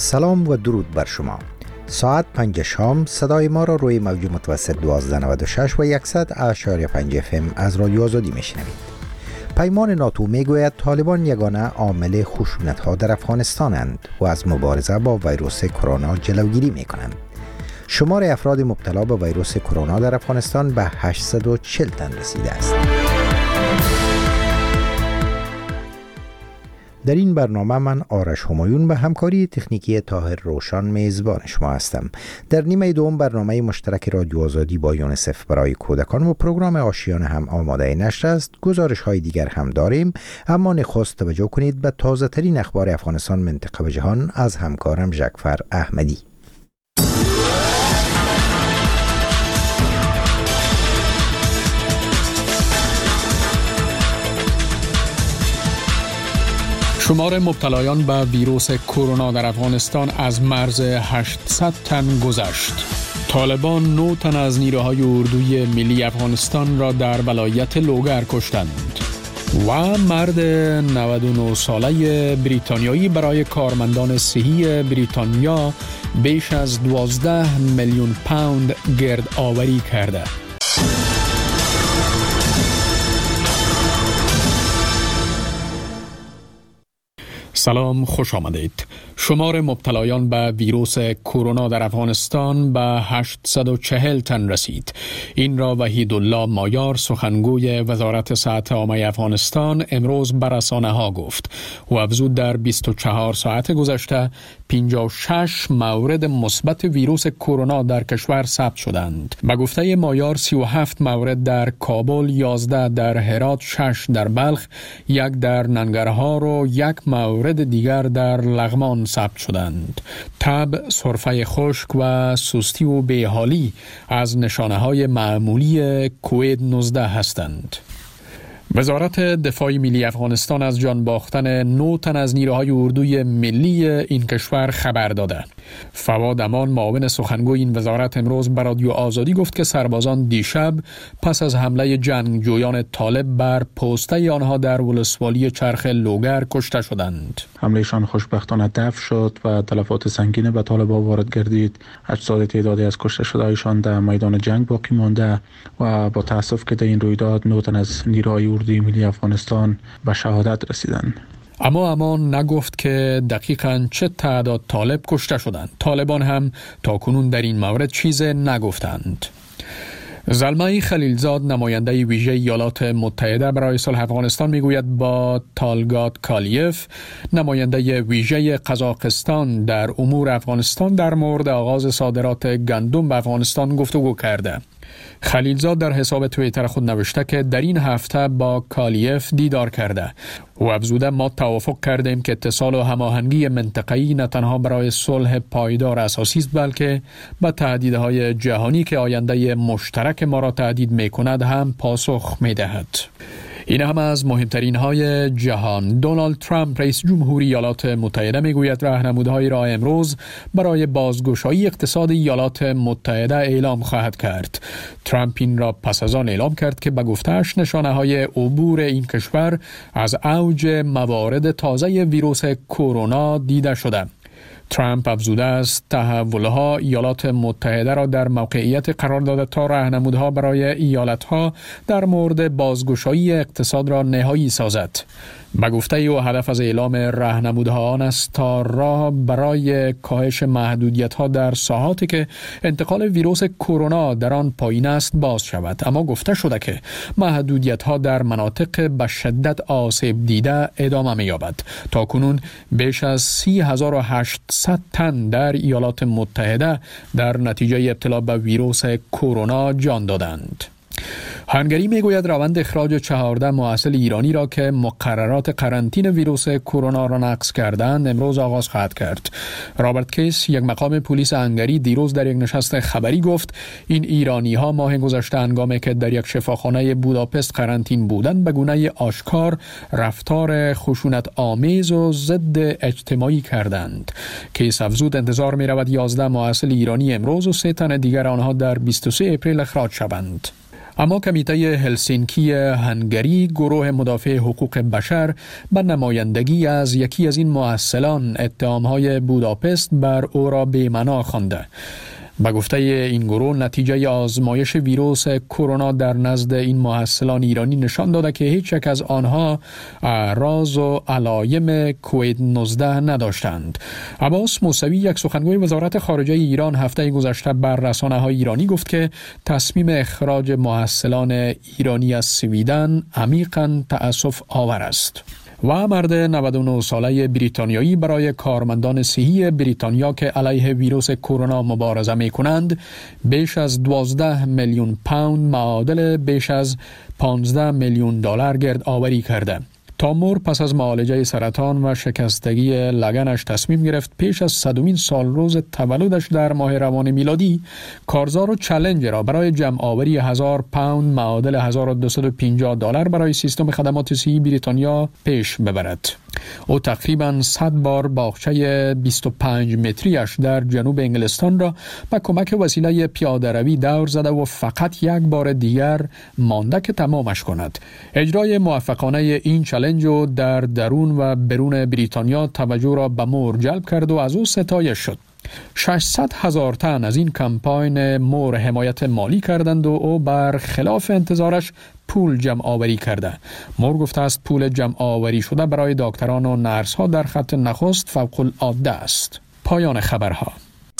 سلام و درود بر شما. ساعت 5 شام صدای ما را روی موج متوسط 1296 و 100.5 FM از رادیو آزادی میشنوید. پیمان ناتو میگوید طالبان یگانه عامل خشونت‌ها در افغانستانند و از مبارزه با ویروس کرونا جلوگیری میکنند. شمار افراد مبتلا به ویروس کرونا در افغانستان به 840 تن رسیده است. در این برنامه من آرش همایون به همکاری تکنیکی طاهر روشن میزبان شما هستم. در نیمه دوم برنامه مشترک رادیو آزادی با یونیسف برای کودکان و پروگرام آشیانه هم آماده نشر است. گزارش های دیگر هم داریم، اما نخست توجه کنید به تازه ترین اخبار افغانستان، منطقه و جهان از همکارم ژکفر احمدی. شمار مبتلایان به ویروس کرونا در افغانستان از مرز 800 تن گذشت. طالبان 9 تن از نیروهای اردوی ملی افغانستان را در ولایت لوگر کشتند. و مرد 99 ساله بریتانیایی برای کارمندان صحی بریتانیا بیش از 12 میلیون پوند گرد آوری کرده. سلام، خوش آمدید. شمار مبتلایان به ویروس کرونا در افغانستان به 840 تن رسید. این را وحیدالله مایار، سخنگوی وزارت صحت عامه افغانستان، امروز به رسانه‌ها گفت و افزود در 24 ساعت گذشته 56 مورد مثبت ویروس کرونا در کشور ثبت شدند. به گفته مایار 37 مورد در کابل، 11 در هرات، 6 در بلخ، 1 در ننگرهار و 1 مورد دیگر در لغمان ثبت شدند. تب، سرفه خشک و سستی و بیحالی از نشانه‌های معمولی کووید 19 هستند. وزارت دفاع ملی افغانستان از جان باختن 9 تن از نیروهای اردوی ملی این کشور خبر داده. فواد امان، معاون سخنگوی این وزارت، امروز به رادیو آزادی گفت که سربازان دیشب پس از حمله جنگجویان طالب بر پوسته آنها در ولسوالی چرخ لوگر کشته شدند. حملهشان خوشبختانه دفع شد و تلفات سنگین به طالبان وارد گردید. اجساد تعدادی از کشته شدهایشان در میدان جنگ باقی مانده و با تأسف که در این رویداد 9 تن از نیروهای اردوی ملی افغانستان به شهادت رسیدند. اما امان نگفت که دقیقاً چه تعداد طالب کشته شدند. طالبان هم تاکنون در این مورد چیز نگفتند. زلمه خلیلزاد، نماینده ویژه ایالات متحده برای صلح افغانستان، میگوید با تالگات کالیف، نماینده ویژه قزاقستان در امور افغانستان، در مورد آغاز صادرات گندم به افغانستان گفتگو کرده. خلیلزاد در حساب توییتر خود نوشته که در این هفته با کالیف دیدار کرده و افزوده ما توافق کردیم که اتصال و هماهنگی منطقه‌ای نه تنها برای صلح پایدار اساسی است، بلکه به تهدیدهای جهانی که آینده مشترک ما را تهدید می‌کند هم پاسخ می‌دهد. این هم از مهمترین های جهان. دونالد ترامپ، رئیس جمهوری ایالات متحده، میگوید راهنمودهایی را امروز برای بازگشایی اقتصاد ایالات متحده اعلام خواهد کرد. ترامپ این را پس از آن اعلام کرد که به گفته‌اش نشانه های عبور این کشور از اوج موارد تازه ویروس کرونا دیده شده. ترامپ افزوده است تحولها ایالات متحده را در موقعیت قرار داده تا راهنمودها برای ایالتها در مورد بازگشایی اقتصاد را نهایی سازد. به گفته او هدف از اعلام راهنمودها آن است تا راه برای کاهش محدودیت‌ها در ساحاتی که انتقال ویروس کرونا در آن پایین است باز شود. اما گفته شده که محدودیت‌ها در مناطق به شدت آسیب دیده ادامه می‌یابد. تاکنون بیش از 30,800 تن در ایالات متحده در نتیجه ابتلا به ویروس کرونا جان دادند. هنگری میگوید روند اخراج 14 محصل ایرانی را که مقررات قرنطینه ویروس کرونا را نقض کردند امروز آغاز خواهد کرد. رابرت کیس، یک مقام پلیس هنگری، دیروز در یک نشست خبری گفت این ایرانی ها ماه گذشته هنگامی که در یک شفاخانه بوداپست قرنطین بودند به گونه آشکار رفتار خشونت آمیز و ضد اجتماعی کردند. کیس افزود انتظار می رود 11 محصل ایرانی امروز و 3 تن دیگر آنها در 23 اپریل اخراج شوند. اما کمیته هلسینکی هنگری گروه مدافع حقوق بشر به نمایندگی از یکی از این مؤثلان اتهامهای بوداپست بر او را بی‌معنا خوانده. به گفته این گروه نتیجه آزمایش ویروس کرونا در نزد این مؤثلان ایرانی نشان داده که هیچ یک از آنها اعراض و علایم کووید 19 نداشتند. عباس موسوی یک سخنگوی وزارت خارجه ایران هفته گذشته بر رسانه‌های ایرانی گفت که تصمیم اخراج مؤثلان ایرانی از سویدن عمیقاً تأسف آور است. و مرد 99 ساله بریتانیایی برای کارمندان صحی بریتانیا که علیه ویروس کرونا مبارزه می کنند بیش از 12 میلیون پوند معادل بیش از 15 میلیون دلار گرد آوری کرده. تامور پس از معالجه سرطان و شکستگی لگنش تصمیم گرفت پیش از 100مین سال روز تولدش در ماه روان میلادی کارزار و چالش را برای جمع آوری 1000 پوند معادل 1250 دلار برای سیستم خدمات صحی بریتانیا پیش ببرد. او تقریباً 100 بار باغچه 25 متریش در جنوب انگلستان را با کمک وسیله پیاده روی دور زده و فقط یک بار دیگر مانده که تمامش کند. اجرای موفقانه این چالش در درون و برون بریتانیا توجه را به مور جلب کرد و از او ستایش شد. 600,000 تن از این کمپاین مور حمایت مالی کردند و او بر خلاف انتظارش پول جمع آوری کرده. مور گفته است پول جمع آوری شده برای دکتران و نرس ها در خط نخست فوق العاده است. پایان خبرها.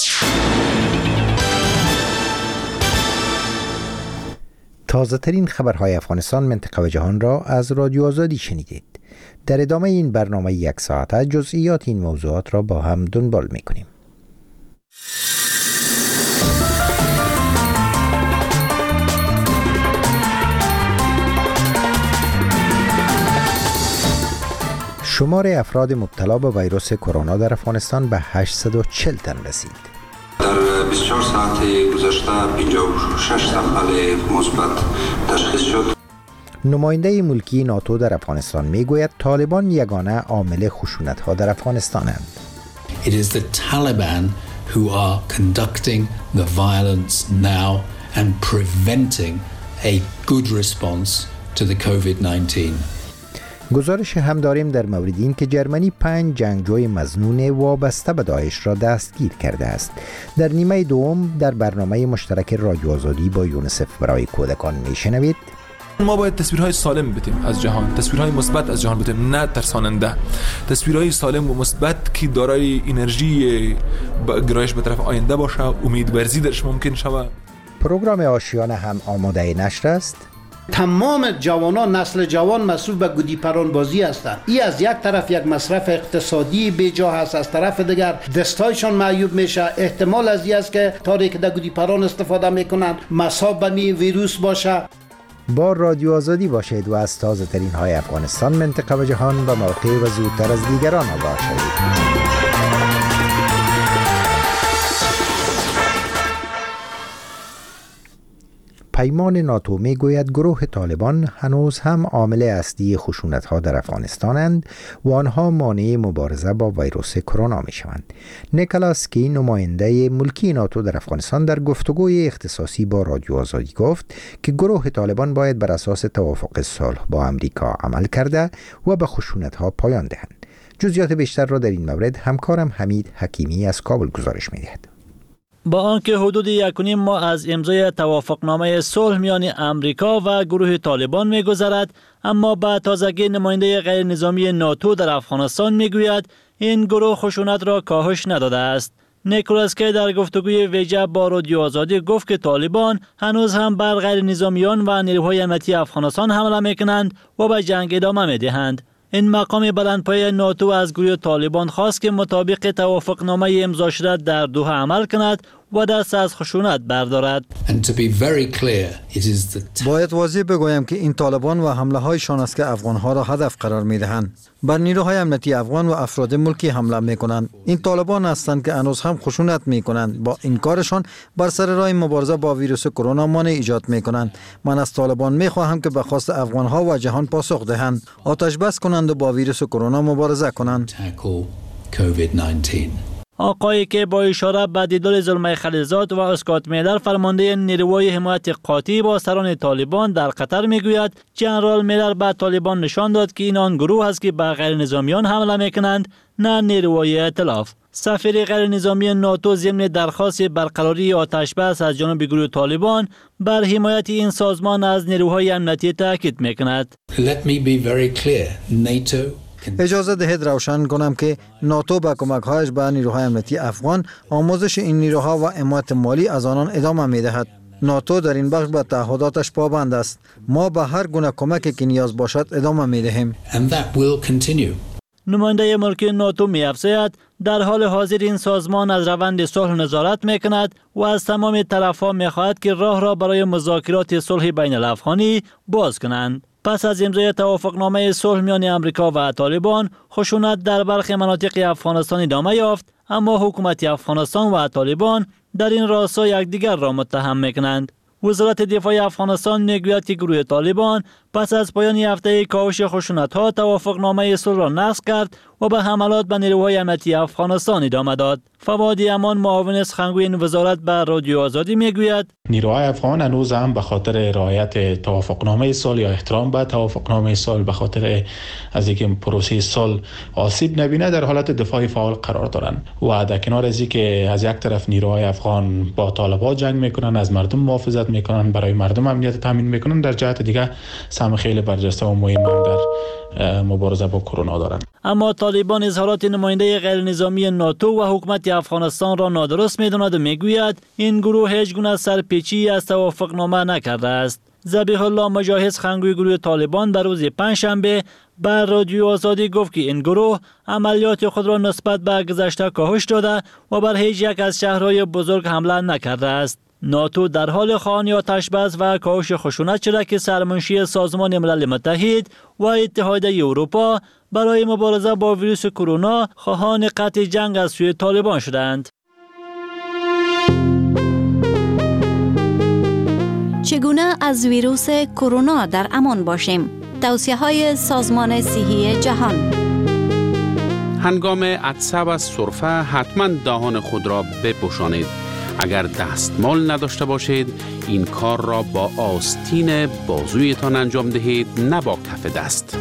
تازه ترین خبرهای افغانستان، منطقه و جهان را از رادیو آزادی شنیدید. در ادامه این برنامه یک ساعته جزئیات این موضوعات را با هم دنبال می‌کنیم. شمار افراد مبتلا به ویروس کرونا در افغانستان به 840 تن رسید. در 24 ساعت گذشته 56 سامپل مثبت تشخیص شد. نماینده ملکی ناتو در افغانستان میگوید طالبان یگانه عامل خشونت‌ها در افغانستانند. It is the Taliban who are conducting the violence now and preventing a good response to the COVID-19. گزارش هم داریم در مورد این که جرمنی 5 جنگجوی مظنون وابسته به داعش را دستگیر کرده است. در نیمه دوم در برنامه مشترک رادیو آزادی با یونیسف برای کودکان میشنوید. ما باید تصویرهای سالم بدیم از جهان، تصویرهای مثبت از جهان بدیم، نه ترساننده. تصویرهای سالم و مثبت که دارای انرژی گرایش به طرف آینده باشه، امیدورزی درش ممکن شود. پروگرام آشیانه هم آماده نشر است. تمام جوانان، نسل جوان مصروف به گودی پران بازی هستند. این از یک طرف یک مصرف اقتصادی بیجا هست، از طرف دیگر دستایشان معیوب میشه. احتمال از این است که طوری که در گودی پران استفاده میکنند مصاب به ویروس باشه. با رادیو آزادی باشید و از تازه ترین های افغانستان، منطقه و جهان به موقع و زودتر از دیگران آگاه شوید. پیمان ناتو می گوید گروه طالبان هنوز هم عامل اصلی خشونت‌ها در افغانستانند و آنها مانع مبارزه با ویروس کرونا می شوند. نیکلاس کی، نماینده ملکی ناتو در افغانستان، در گفتگوی اختصاصی با رادیو آزادی گفت که گروه طالبان باید بر اساس توافق صلح با امریکا عمل کرده و به خشونت‌ها پایان دهند. جزئیات بیشتر را در این مورد همکارم حمید حکیمی از کابل گزارش می دهد. با آنکه حدود 1.5 ماه از امضای توافقنامه صلح میان امریکا و گروه طالبان می‌گذرد، اما با تازگی نماینده غیر نظامی ناتو در افغانستان میگوید این گروه خشونت را کاهش نداده است. نیکولاس کی در گفتگوی ویژه با رادیو آزادی گفت که طالبان هنوز هم بر غیر نظامیان و نیروهای امنیتی افغانستان حمله میکنند و به جنگ ادامه میدهند. این مقام بلندپایه ناتو از گروه طالبان خواست که مطابق توافقنامه امضا شده در دوحه عمل کند و دست از خشونت بردارد. باید واضح بگویم که این طالبان و حمله هایشان است که افغانها را هدف قرار می دهند. بر نیروهای امنیتی افغان و افراد ملکی حمله می کنند. این طالبان هستند که هنوز هم خشونت می کنند. با این کارشان بر سر راه مبارزه با ویروس کرونا مانع ایجاد می کنند. من از طالبان می خواهم که به خواست افغانها و جهان پاسخ دهند، آتش بس کنند و با ویروس کرونا مبارزه کنند. آقایی که با اشاره به دیدار زلمه خلیلزاد و اسکات میلر فرمانده نیروهای حمایت قاطع با سران طالبان در قطر میگوید جنرال میلر به طالبان نشان داد که این آن گروه است که به غیر نظامیان حمله میکنند، نه نیروهای ائتلاف. سفیر غیر نظامی ناتو ضمن درخواست برقراری آتش بس از جانب گروه طالبان بر حمایت این سازمان از نیروهای امنیتی تاکید میکند. Let me be very clear. NATO اجازه دهید روشن کنم که ناتو با کمک‌هایش به نیروهای امنیتی افغان آموزش این نیروها و حمایت مالی از آنان ادامه می‌دهد. ناتو در این بخش به تعهداتش پابند است. ما به هر گونه کمکی که نیاز باشد ادامه می‌دهیم. and that will continue. نماینده ملکی ناتو می‌افزاید در حال حاضر این سازمان از روند صلح نظارت می‌کند و از تمام طرف‌ها می‌خواهد که راه را برای مذاکرات صلح بین الافغانی باز کنند. پس از امضای توافقنامه صلح میان آمریکا و طالبان، خشونت در برخی مناطق افغانستان ادامه یافت، اما حکومت افغانستان و طالبان در این راستا یکدیگر را متهم می‌کنند. وزارت دفاع افغانستان میگوید که گروه طالبان پس از پایان هفته کاهش خشونت‌ها توافقنامه صلح را نقض کرد و به حملات به نیروهای امنیتی افغانستان ادامه داد. فواد امان معاون سخنگوی این وزارت به رادیو آزادی میگوید نیروهای افغان هنوز هم به خاطر رعایت توافقنامه صلح یا احترام به توافقنامه صلح به خاطر از اینکه پروسه صلح آسیب نبینه در حالت دفاع فعال قرار دارند و در کنار از اینکه از یک طرف نیروهای افغان با طالبان جنگ میکنن، از مردم محافظت میکنن، برای مردم امنیت تامین میکنن، در جهت دیگه سهم خیلی برجسته و مهم هم در مبارزه با کرونا دارند. اما طالبان اظهارات نماینده غیر نظامی ناتو و حکومت افغانستان را نادرست می‌داند و میگوید این گروه هیچ گونه سرپیچی از توافقنامه نکرده است. ذبیح الله مجاهد سخنگوی گروه طالبان در روز پنجشنبه بر رادیو آزادی گفت که این گروه عملیات خود را نسبت به گذشته کاهش داده و بر هیچ یک از شهرهای بزرگ حمله نکرده است. ناتو در حال خواهان آتش بس و کاهش خشونت شده که سرمنشی سازمان ملل متحد و اتحادیه اروپا برای مبارزه با ویروس کرونا خواهان قطع جنگ از سوی طالبان شدند. چگونه از ویروس کرونا در امان باشیم؟ توصیه‌های سازمان صحی جهان. هنگام عطسه و سرفه حتما دهان خود را بپوشانید. اگر دستمال نداشته باشید این کار را با آستین بازویتان انجام دهید، نه با کف دست.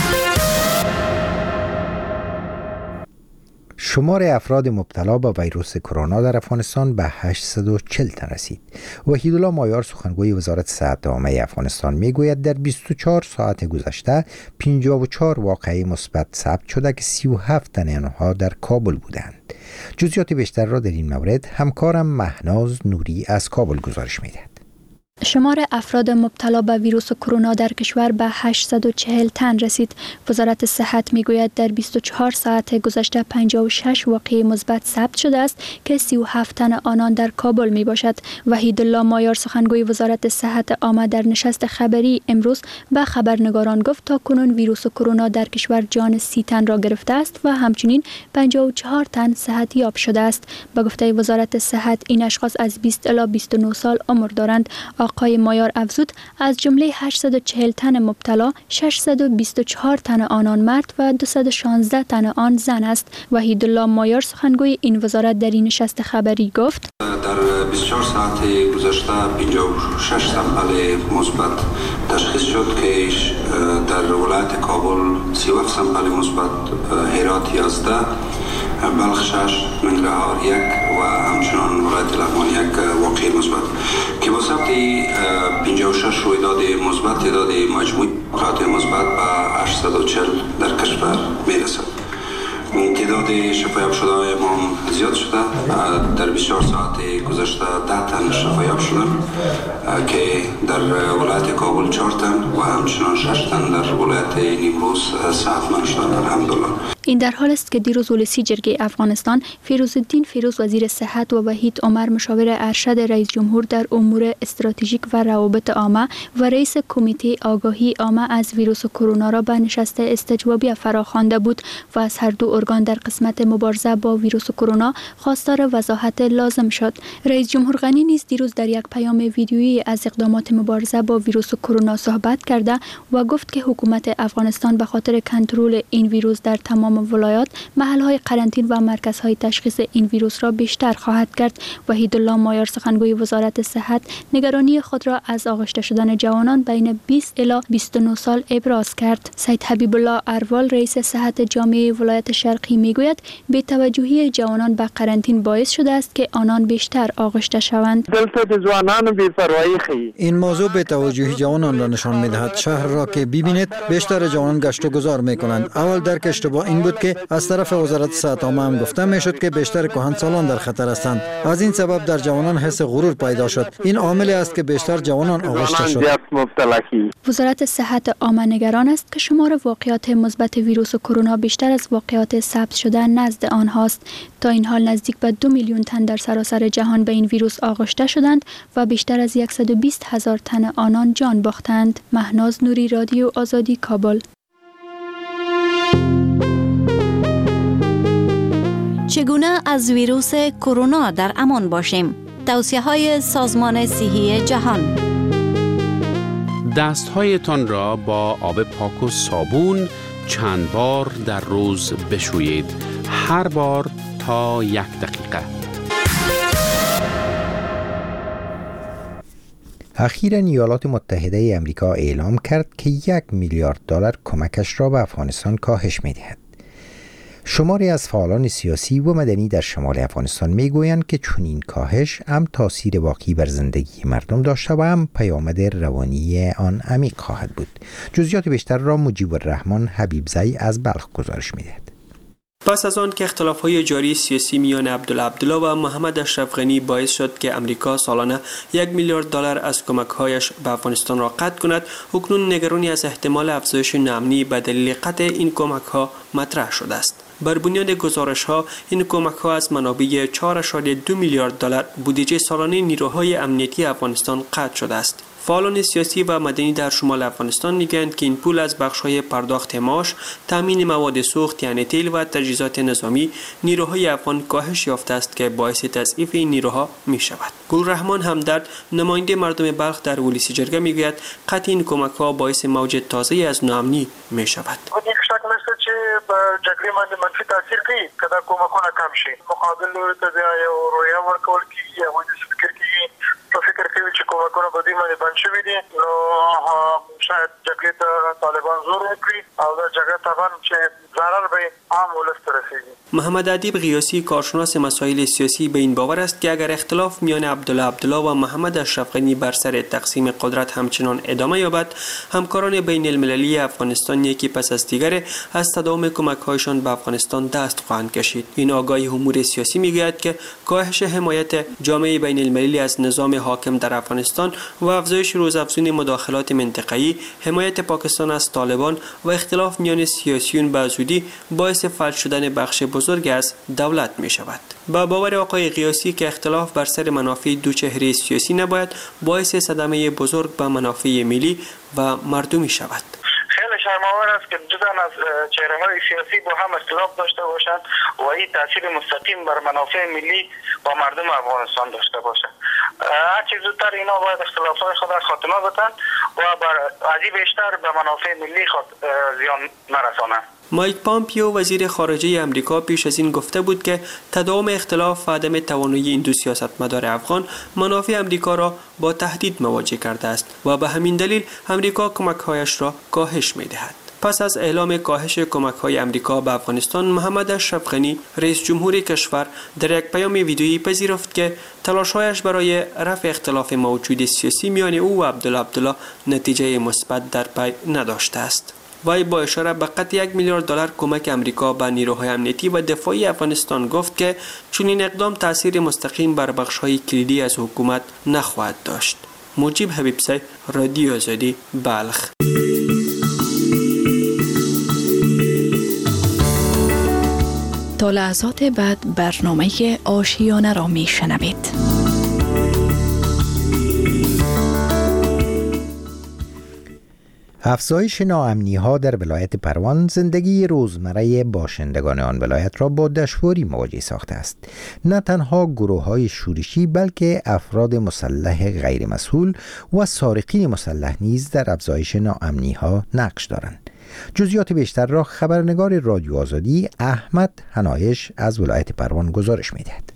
شمار افراد مبتلا به ویروس کرونا در افغانستان به 840 تن رسید. وحیدالله مایار سخنگوی وزارت صحت عامه افغانستان میگوید در 24 ساعت گذشته 54 واقعه مثبت ثبت شده که 37 تن آنها در کابل بودند. جزئیات بیشتر را در این مورد همکارم مهناز نوری از کابل گزارش می‌دهد. شمار افراد مبتلا به ویروس کرونا در کشور به 840 تن رسید. وزارت صحت میگوید در 24 ساعت گذشته 56 واقعه مثبت ثبت شده است که 37 تن آنان در کابل می باشد. وحیدالله مایار سخنگوی وزارت صحت عامه در نشست خبری امروز به خبرنگاران گفت تا کنون ویروس کرونا در کشور جان 30 تن را گرفته است و همچنین 54 تن صحت یاب شده است. به گفته وزارت صحت این اشخاص از 20 الی 29 سال عمر دارند. آقای مایار افزود از جمله 840 تن مبتلا 624 تن آنان مرد و 216 تن آن زن است. وحیدالله مایار سخنگوی این وزارت در این نشست خبری گفت در 24 ساعت گذشته 56 سامپل مثبت تشخیص شد که در ولایت کابل 37 سامپل مثبت، هرات 11، بلخ 6، ننگرهار 1 و همچنان ولایت لغمان 1 واقعه مثبت که با ثبت 56 رویداد مثبت تعداد مجموعی واقعات مثبت به 840 در کشور میرسد. تعداد شفایاب شده ما زیاد شده. در 24 ساعت گذشته 10 تن شفایاب شدن که در ولایت کابل 4 تن و همچنان 6 تن در ولایت نیمروز صحتمند شدن الحمدلله. این در حال است که دیروز ولسی جرگه افغانستان فیروزالدین فیروز وزیر صحت و وحید عمر مشاور ارشد رئیس جمهور در امور استراتژیک و روابط عامه و رئیس کمیته آگاهی عامه از ویروس کرونا را به نشست استجوابی فراخوانده بود و از هر دو ارگان در قسمت مبارزه با ویروس کرونا خواستار وضاحت لازم شد. رئیس جمهور غنی نیز دیروز در یک پیام ویدیویی از اقدامات مبارزه با ویروس کرونا صحبت کرده و گفت که حکومت افغانستان به خاطر کنترل این ویروس در تمام ولایات محل‌های قرنطینه و مرکزهای تشخیص این ویروس را بیشتر خواهد کرد. وحیدالله مایار سخنگوی وزارت صحت نگرانی خود را از آغشته شدن جوانان بین 20 الی 29 سال ابراز کرد. سید حبیب الله اروال رئیس صحت جامعه ولایت شرقی میگوید بی‌توجهی جوانان به قرنطینه باعث شده است که آنان بیشتر آغشته شوند. این موضوع بی‌توجهی جوانان را نشان می‌دهد. شهر را که ببینید بیشتر جوانان گشت و گذار می‌کنند. اول درک اشتباه این بود که از طرف وزارت صحت عامه هم گفته می‌شد که بیشتر کهنسالان در خطر هستند. از این سبب در جوانان حس غرور پیدا شد. این عاملی است که بیشتر جوانان آغشته شد. وزارت صحت عامه نگران است که شمار واقعات مثبت ویروس کرونا بیشتر از واقعات ثبت شده نزد آنهاست. تا این حال نزدیک به 2 میلیون تن در سراسر جهان به این ویروس آغشته شدند و بیشتر از 120,000 تن آنان جان باختند. مهناز نوری، رادیو آزادی، کابل. چگونه از ویروس کرونا در امان باشیم؟ توصیه‌های سازمان صحی جهان. دستهایتان را با آب پاک و صابون چند بار در روز بشویید. هر بار تا 1 دقیقه. اخیراً ایالات متحده امریکا اعلام کرد که $1 میلیارد کمکش را به افغانستان کاهش می‌دهد. شماری از فعالان سیاسی و مدنی در شمال افغانستان میگویند که چنین کاهش هم تاثیر واقعی بر زندگی مردم داشته و هم پیامد روانی آن عمیق خواهد بود. جزئیات بیشتر را مجیب الرحمن حبیبزی از بلخ گزارش می‌دهد. پس از آن که اختلاف‌های جاری سیاسی میان عبدالله و محمد اشرف غنی باعث شد که امریکا سالانه $1 میلیارد از کمک‌هایش به افغانستان را قطع کند، اکنون نگرانی از احتمال افزایش ناامنی به دلیل قطع این کمک‌ها مطرح شده است. بر بنیاد گزارش‌ها این کمک‌ها از منابع $4.2 میلیارد بودجه سالانه نیروهای امنیتی افغانستان قطع شده است. فعالان سیاسی و مدنی در شمال افغانستان میگویند که این پول از بخش‌های پرداخت معاش، تامین مواد سوخت یعنی تیل و تجهیزات نظامی نیروهای افغان کاهش یافته است که باعث تضعیف این نیروها می‌شود. گلرحمان همدرد نماینده مردم بلخ در ولسی جرگه میگوید قطع این کمک‌ها باعث موج تازه‌ای از ناامنی می‌شود. چې په جګړې باندې منفي تاثیر کوي که دا کومکونه کم شي مقابل لوري ته بیا یو رویه ورکول کېږي هغوی داسې فکر کوي په فکر کوي چې کومکونه په دوی باندې بند شوي دي نو شاید جګړې ته طالبان زور وکړي او دا جګړه طبعا چې ضرر به عام ولس ته رسیږي. محمد ادیب غیاسی کارشناس مسائل سیاسی به این باور است که اگر اختلاف میان عبدالله و محمد اشرف غنی بر سر تقسیم قدرت همچنان ادامه یابد، همکاران بین المللی افغانستان یکی پس از دیگر از تداوم کمک‌هایشان به افغانستان دست خواهند کشید. این آگاهی امور سیاسی میگوید که کاهش حمایت جامعه بین المللی از نظام حاکم در افغانستان و افزایش روزافزون مداخلات منطقه‌ای، حمایت پاکستان از طالبان و اختلاف میان سیاسیون به زودی باعث فلج شدن بخش بزرگ از دولت می شود. با باور آقای غیاسی که اختلاف بر سر منافع دو چهره سیاسی نباید باعث صدمه بزرگ به منافع ملی و مردمی شود. خیلی شرم‌آور است که جدا از چهره‌های سیاسی با هم اختلاف داشته باشند و این تاثیر مستقیم بر منافع ملی و مردم افغانستان داشته باشند. هرچی زودتر اینا باید اختلافات خود را خاتمه بدن و بر ازی بیشتر به منافع ملی خود زیان نرسانند. مایک پامپیو وزیر خارجه امریکا پیش از این گفته بود که تداوم اختلاف و عدم توانایی این دو سیاستمدار افغان منافع امریکا را با تهدید مواجه کرده است و به همین دلیل امریکا کمک‌هایش را کاهش می‌دهد. پس از اعلام کاهش کمک‌های امریکا به افغانستان، محمد اشرف غنی رئیس جمهور کشور در یک پیام ویدیویی پذیرفت که تلاش‌هایش برای رفع اختلاف موجود سیاسی میان او و عبدالله نتیجه مثبت در پی نداشته است. وی با اشاره به قطع $1 میلیارد کمک امریکا به نیروهای امنیتی و دفاعی افغانستان گفت که چنین اقدام تاثیر مستقیم بر بخش‌های کلیدی از حکومت نخواهد داشت. مجیب حبیبزی، رادیو آزادی، بلخ. تا لحظات بعد برنامه آشیانه را میشنوید. افزایش ناامنی‌ها در ولایت پروان زندگی روزمره باشندگان آن ولایت را با دشواری مواجه ساخته است. نه تنها گروه‌های شورشی بلکه افراد مسلح غیر مسئول و سارقین مسلح نیز در افزایش ناامنی‌ها نقش دارند. جزئیات بیشتر را خبرنگار رادیو آزادی احمد حنایش از ولایت پروان گزارش می‌دهد.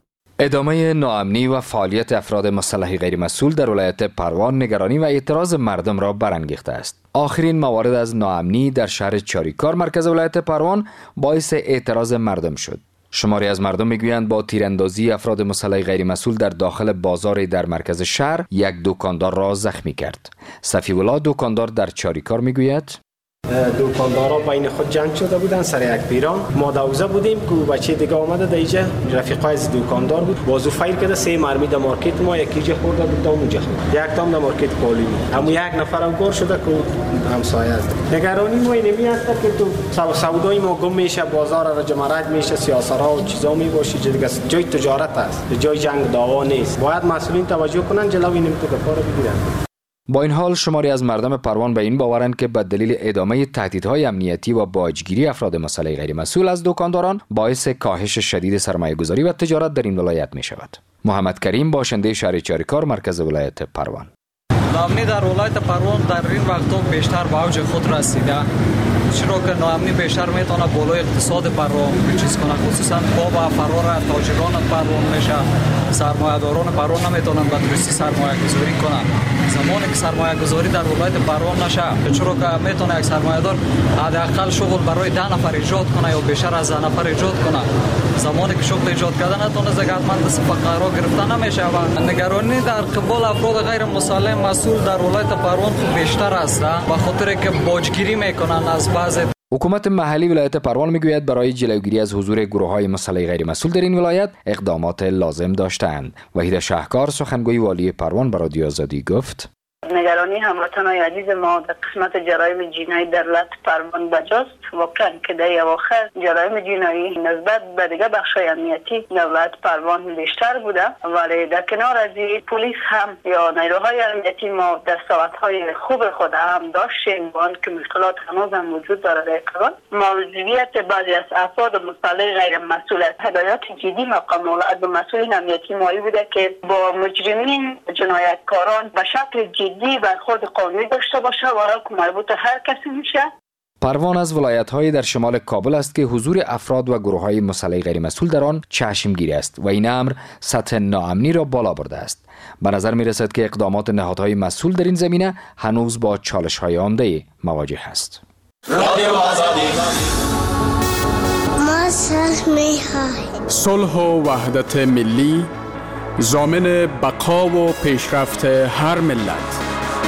ادامه ناامنی و فعالیت افراد مسلح غیر مسئول در ولایت پروان نگرانی و اعتراض مردم را برانگیخته است. آخرین موارد از ناامنی در شهر چاریکار مرکز ولایت پروان باعث اعتراض مردم شد. شماری از مردم میگویند با تیراندازی افراد مسلح غیر مسئول در داخل بازار در مرکز شهر یک دکاندار را زخمی کرد. صفی الله دکاندار در چاریکار میگوید دکاندارا بین خود جنگ شده بودن سر یک پیران. ما دوزه بودیم که بچه دیگه آمده در اینجا رفیقای از دکاندار بود بازو فایر کرده 3 مرمی در مارکت ما یکی جا خورده بود اونجا یک تام در مارکت پالی بود اما یک نفرم گور شده که همسایه است. نگرانی ما اینمی است که تو سودای ما گم میشه، بازار را جمعیت میشه، سیاست‌ها و چیزا میباشه، دیگه جای تجارت است، جای جنگ دعوا نیست. باید مسئولین توجه کنن جلوی این کار بگیرن. با این حال شماری از مردم پروان به این باورند که به دلیل ادامه تهدیدهای امنیتی و باجگیری افراد مسلح غیر مسئول از دکانداران باعث کاهش شدید سرمایه‌گذاری و تجارت در این ولایت می شود. محمد کریم باشنده شهر چاریکار مرکز ولایت پروان: ناامنی در ولایت پروان در این وقتا بیشتر به اوج خود رسیده، چرا که ناامنی بیشتر میتونه بالای اقتصاد پروان چیز کنه، خصوصا با فرار تاجران پروان میشه، سرمایه‌داران پروان نمیتونن به درستی سرمایه‌گذاری کنن. زمانی که سرمایه‌گذاری در ولایت پروان نشه، چرا که میتونه یک سرمایه‌دار حداقل شغل برای 10 نفر ایجاد کنه یا بیشتر از 10 نفر ایجاد کنه. زمانی که شغل ایجاد کردن نتونه زگارمند فقرا گرفتن نمیشه و نگرانی در قبال افراد غیر مسلح مسئول در ولایت پروان بیشتر است، به خاطر که باجگیری میکنن از بعضی. حکومت محلی ولایت پروان میگوید برای جلوگیری از حضور گروه‌های مسلح غیر مسئول در این ولایت اقدامات لازم داشتند. وحید شهکار سخنگوی والی پروان به رادیو آزادی گفت: نگرانی هموطنان عزیز ما در قسمت جرایم جنایی در ولایت پروان بجاست. واقعا که در اواخر جرایم جنایی نسبت به دیگه بخش‌های امنیتی در ولایت پروان بیشتر بوده، ولی در کنار از این پلیس هم یا نیروهای امنیتی ما در ساعت‌های خوب خود هم داشتیم با آنکه مشکلات هنوز هم وجود داره در کاران. موضوعیت بعضی از افراد مسلح غیر مسئول هدایات جدی مقام ولایت به مسئولین امنیتی مالی بوده که با مجرمین جنایتکاران به شکل جدی برخورد قانونی داشته باشه و مربوط هر کسی میشه. پروان از ولایت‌های در شمال کابل است که حضور افراد و گروه‌های مسلح غیر مسئول در آن چشمگیر است و این امر سطح ناامنی را بالا برده است. به نظر می‌رسد که اقدامات نهادهای مسئول در این زمینه هنوز با چالش‌های عمده مواجه است. رادیو آزادی. صلح و وحدت ملی ضامن بقا و پیشرفت هر ملت.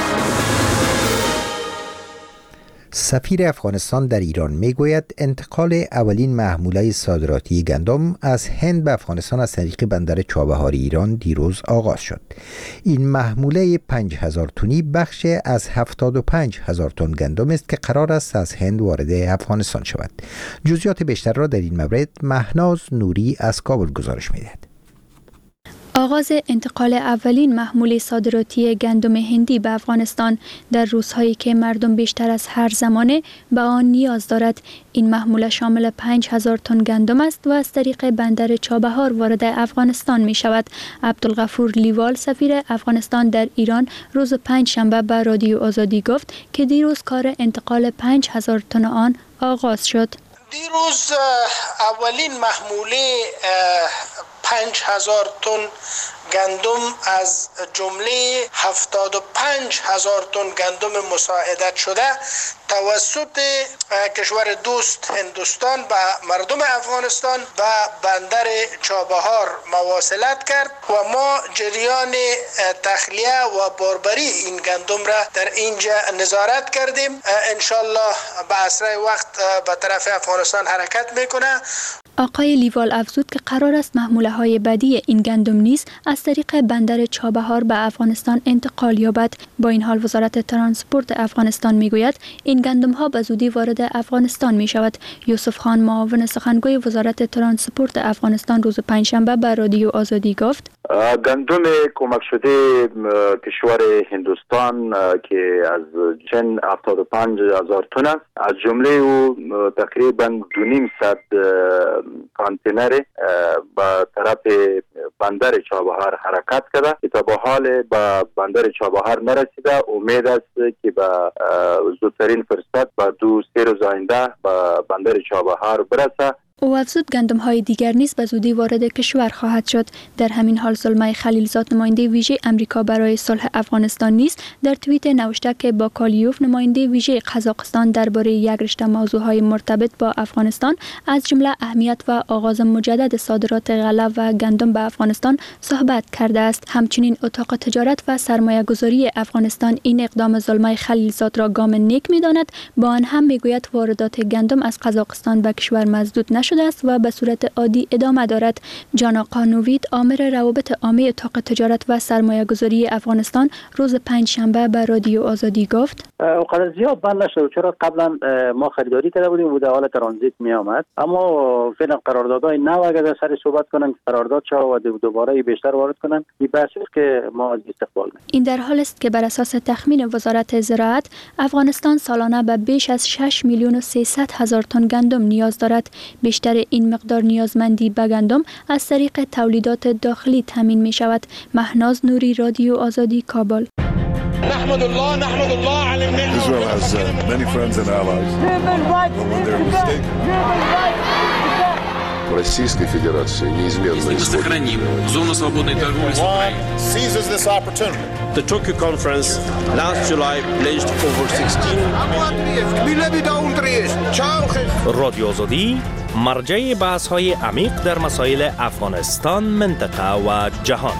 سفیر افغانستان در ایران میگوید انتقال اولین محموله صادراتی گندم از هند به افغانستان از طریق بندر چابهار ایران دیروز آغاز شد. این محموله 5000 تنی بخش از 75000 تن گندم است که قرار است از هند وارد افغانستان شود. جزئیات بیشتر را در این مورد مهناز نوری از کابل گزارش می‌دهد. آغاز انتقال اولین محموله صادراتی گندم هندی به افغانستان در روزهایی که مردم بیشتر از هر زمانه به آن نیاز دارد. این محموله شامل 5000 تن گندم است و از طریق بندر چابهار وارد افغانستان می شود. عبدالغفور لیوال سفیر افغانستان در ایران روز پنجشنبه به رادیو آزادی گفت که دیروز کار انتقال 5000 تن آن آغاز شد. دیروز اولین محموله 5000 تن گندم از جمله 75000 تن گندم مساعدت شده توسط کشور دوست هندوستان به مردم افغانستان و بندر چابهار مواصلت کرد و ما جریان تخلیه و باربری این گندم را در اینجا نظارت کردیم. انشالله به اسرع وقت به طرف افغانستان حرکت میکنه. آقای لیوال افزود که قرار است محموله‌های بعدی این گندم نیز از طریق بندر چابهار به افغانستان انتقال یابد. با این حال وزارت ترانسپورت افغانستان میگوید این گندم‌ها به زودی وارد افغانستان می شود. یوسف خان معاون سخنگوی وزارت ترانسپورت افغانستان روز پنجشنبه به رادیو آزادی گفت: گندم کمک شده کشور هندوستان که از چند 75,000 تن است، از جمله او تقریبا 2.5 کانتینر به طرف بندر چابهار حرکت کرده که تا به حال به بندر چابهار نرسیده. امید است که به زودترین فرصت به 2-3 روز آینده به بندر چابهار برسه. او افزود گندم های دیگر نیز به زودی وارد کشور خواهد شد. در همین حال زلمای خلیلزاد نماینده ویژه امریکا برای صلح افغانستان نیز در توییت نوشته که باکالیوف نماینده ویژه قزاقستان درباره یک رشته موضوعهای مرتبط با افغانستان از جمله اهمیت و آغاز مجدد صادرات غله و گندم به افغانستان صحبت کرده است. همچنین اتاق تجارت و سرمایه گذاری افغانستان این اقدام زلمای خلیلزاد را گام نیک می‌داند. با آن هم میگوید واردات گندم از قزاقستان به کشور مسدود نشده است و به صورت عادی ادامه دارد. جان آقا نوید عامل روابط عامه اتاق تجارت و سرمایه گذاری افغانستان روز پنجشنبه به رادیو آزادی گفت اونقدر زیاد بند نشد، چرا قبلا ما خریداری کرده بودیم و در حال ترانزیت می آمد، اما فعلا قراردادهای نو اگر در سر صحبت کنن که قرارداد شود و دوباره بیشتر وارد کنن، این بحث است که ما استقبال می‌کنیم. این در حال است که بر اساس تخمین وزارت زراعت افغانستان سالانه به بیش از 6,300,000 تن گندم نیاز دارد. بیشتر این مقدار نیازمندی به گندم از طریق تولیدات داخلی تامین می شود. مهناز نوری، رادیو آزادی، کابل. نحمد الله على النعمة. Israel has many friends and allies. When they're mistaken. Российской Федерации неизменно сохраним зону свободной торговли с Украиной. Seizes this opportunity. The Tokyo conference last July pledged over 16 رادیو آزادی مرجع بحث‌های عمیق در مسائل افغانستان، منطقه و جهان.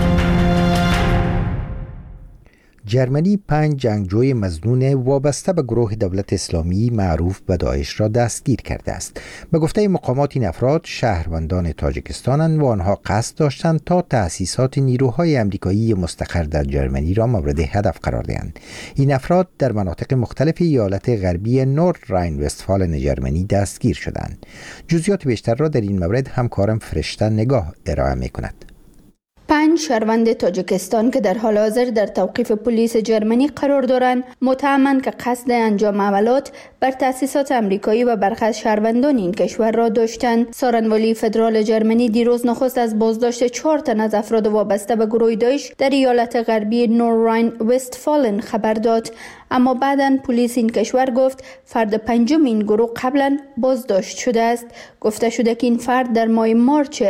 جرمنی 5 جنگجوی مظنون وابسته به گروه دولت اسلامی معروف به داعش را دستگیر کرده است. به گفته مقامات این افراد شهروندان تاجیکستانند و آنها قصد داشتند تا تأسیسات نیروهای آمریکایی مستقر در جرمنی را مورد هدف قرار دهند. این افراد در مناطق مختلف ایالت غربی نورد راین وستفالن جرمنی دستگیر شدند. جزئیات بیشتر را در این مورد همکارم فرشته نگاه ارائه می‌کند. 5 شهروند تاجیکستان که در حال حاضر در توقیف پلیس جرمنی قرار دارند، متهمند که قصد انجام عملات بر تأسیسات آمریکایی و برخی از شهروندان این کشور را داشتند. سخنگوی فدرال جرمنی دیروز نخست از بازداشت 4 تن از افراد وابسته به گروه داعش در ایالت غربی نورد راین وستفالن خبر داد، اما بعداً پلیس این کشور گفت فرد پنجم این گروه قبلا بازداشت شده است. گفته شده که این فرد در ماه مارچ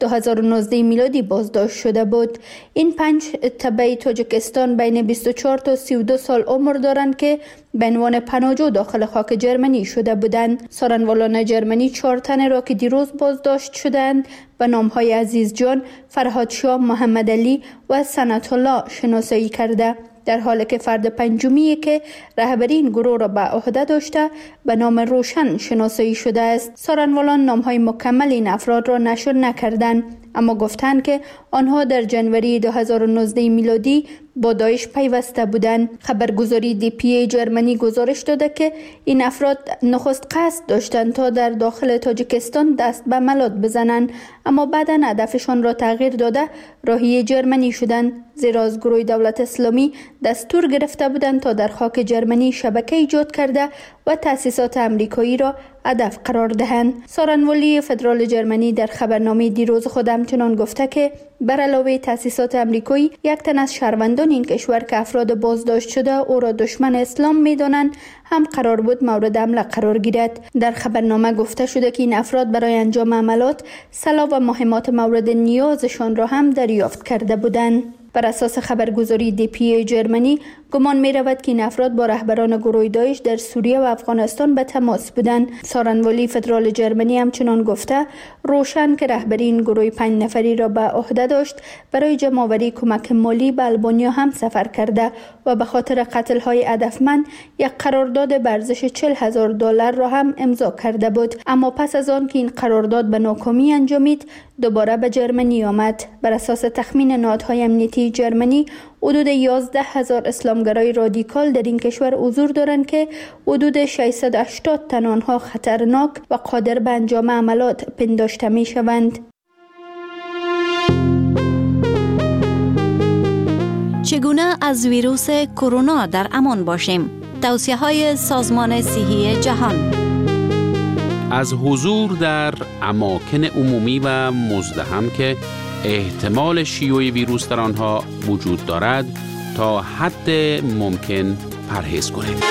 2019 میلادی بازداشت شده بود. این 5 تبع تاجیکستان بین 24 تا 32 سال عمر دارند که به عنوان پناهجو داخل خاک جرمنی شده بودند. سخنگویان جرمنی 4 تن را که دیروز بازداشت شدند به نام‌های عزیز جان، فرهاد شاه، محمد علی و سنت الله شناسایی کرده، در حالی که فرد پنجمی که رهبری این گروه را به عهده داشته به نام روشن شناسایی شده است. سخنگویان نام‌های مکمل این افراد را نشر نکردند، اما گفتند که آنها در جنوری 2019 میلادی با داعش پیوسته بودند. خبرگزاری DPA جرمنی گزارش داده که این افراد نخست قصد داشتند تا در داخل تاجیکستان دست به عملات بزنند، اما بعدا هدفشان را تغییر داده راهی جرمنی شدند، زیرا از گروه دولت اسلامی دستور گرفته بودند تا در خاک جرمنی شبکه ایجاد کرده و تأسیسات آمریکایی را هدف قرار دهند. سخنگوی فدرال جرمنی در خبرنامه دیروز خود همچنان گفته که بر علاوه تأسیسات آمریکایی، 1 تن از شهروندان این کشور که افراد بازداشت شده او را دشمن اسلام می‌دانند هم قرار بود مورد حمله قرار گیرد. در خبرنامه گفته شده که این افراد برای انجام عملات سلاح و مهمات مورد نیازشان را هم دریافت کرده بودند. بر اساس خبرگزاری DPA جرمنی گمان می رود که این افراد با رهبران گروه داعش در سوریه و افغانستان به تماس بودند. سخنگوی فدرال جرمنی همچنان گفته روشن که رهبری این گروه 5 نفری را به عهده داشت برای جمع‌آوری کمک مالی به آلبانیا هم سفر کرده و به خاطر قتل‌های هدفمند یک قرارداد به ارزش $40,000 را هم امضا کرده بود، اما پس از آن که این قرارداد به ناکامی انجامید دوباره به جرمنی آمد. بر اساس تخمین نهادهای امنیتی جرمنی حدود 11,000 اسلامگرای رادیکال در این کشور حضور دارند که حدود 680 تن آنها خطرناک و قادر به انجام عملات پنداشته می شوند. چگونه از ویروس کرونا در امان باشیم؟ توصیه‌های سازمان صحی جهان. از حضور در اماکن عمومی و مزدحم که احتمال شیوع ویروس در آنها وجود دارد تا حد ممکن پرهیز کنید.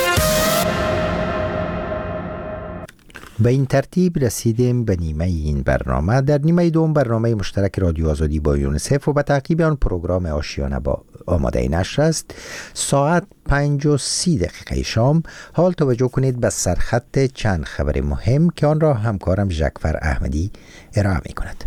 به این ترتیب رسیدیم به نیمه این برنامه. در نیمه دوم برنامه مشترک رادیو آزادی با یونیسف و به تعقیب آن پروگرام آشیانه با آماده نشر است. ساعت 5:30 شام. حال توجه کنید به سرخط چند خبر مهم که آن را همکارم ژکفر احمدی ارائه می کند.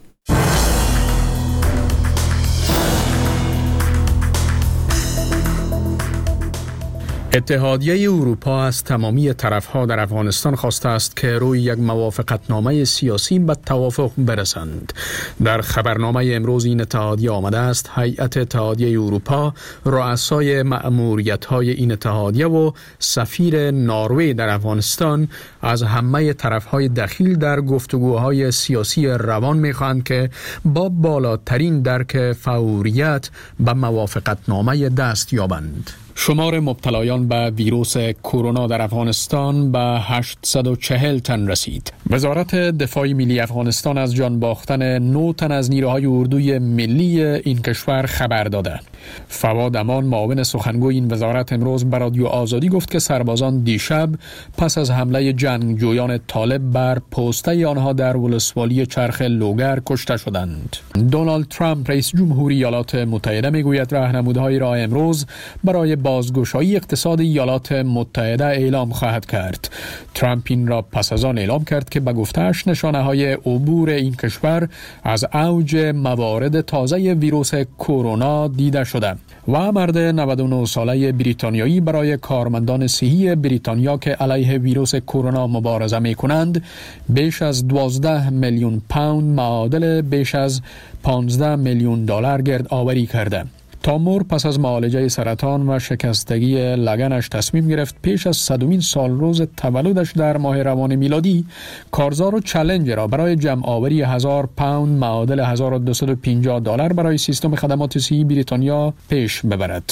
اتحادیه اروپا از تمامی طرف‌ها در افغانستان خواسته است که روی یک موافقتنامه سیاسی به توافق برسند. در خبرنامه امروز این اتحادیه آمده است هیئت اتحادیه اروپا، رؤسای مأموریت‌های این اتحادیه و سفیر نروژ در افغانستان از همه طرف‌های دخیل در گفتگوهای سیاسی روان می‌خواهند که با بالاترین درک فوریت به موافقتنامه دست یابند. شمار مبتلایان به ویروس کرونا در افغانستان به 840 تن رسید. وزارت دفاع ملی افغانستان از جان باختن 9 تن از نیروهای اردوی ملی این کشور خبر داده. فواد امان، معاون سخنگوی این وزارت، امروز به رادیو آزادی گفت که سربازان دیشب پس از حمله جنگجویان طالب بر پوسته آنها در ولسوالی چرخ لوگر کشته شدند. دونالد ترامپ رئیس جمهوری ایالات متحده میگوید راهنمودهایی را امروز برای بازگشایی اقتصاد ایالات متحده اعلام خواهد کرد. ترامپ این را پس از آن اعلام کرد که به گفته‌اش نشانه‌های عبور این کشور از اوج موارد تازه ویروس کرونا دیده شده و مرد 99 ساله بریتانیایی برای کارمندان صحی بریتانیا که علیه ویروس کرونا مبارزه می‌کنند بیش از 12 میلیون پوند معادل بیش از 15 میلیون دلار گرد آوری کرده. تامور پس از معالجه سرطان و شکستگی لگنش تصمیم گرفت پیش از 100مین سال روز تولدش در ماه روان میلادی کارزار و چالش را برای جمع آوری 1000 پوند معادل 1250 دلار برای سیستم خدمات صحی بریتانیا پیش ببرد.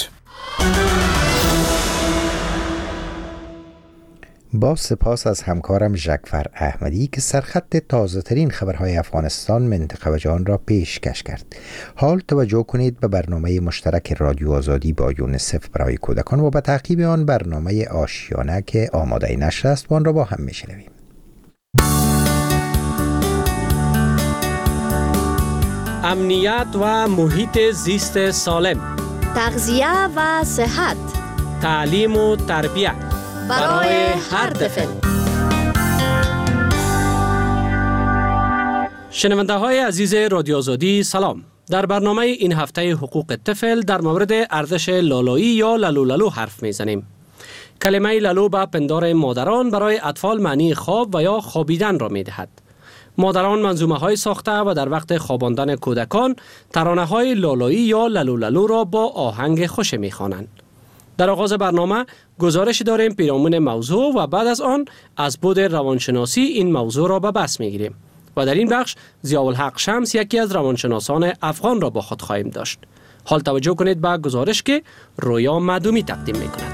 با سپاس از همکارم ژکفر احمدی که سرخط تازه ترین خبرهای افغانستان، منطقه و جهان را پیشکش کرد. حال توجه کنید به برنامه مشترک رادیو آزادی با یونیسف برای کودکان و به تعقیب آن برنامه آشیانه که آماده نشر است و آن را با هم میشنویم. امنیت و محیط زیست سالم، تغذیه و صحت، تعلیم و تربیت برای هر طفل. شنونده های عزیز رادیو آزادی سلام. در برنامه این هفته حقوق طفل در مورد ارزش لالایی یا لالو لالو حرف میزنیم. کلمه لالو به پندار مادران برای اطفال معنی خواب و یا خوابیدن را میدهد. مادران منظومه های ساخته و در وقت خواباندن کودکان ترانه های لالایی یا لالو لالو را با آهنگ خوش میخوانند. در آغاز برنامه گزارش داریم پیرامون موضوع و بعد از آن از بود روانشناسی این موضوع را به بحث میگیریم و در این بخش ضیاءالحق شمس یکی از روانشناسان افغان را با خود خواهیم داشت. حال توجه کنید به گزارش که رویا معدومی تقدیم میکند.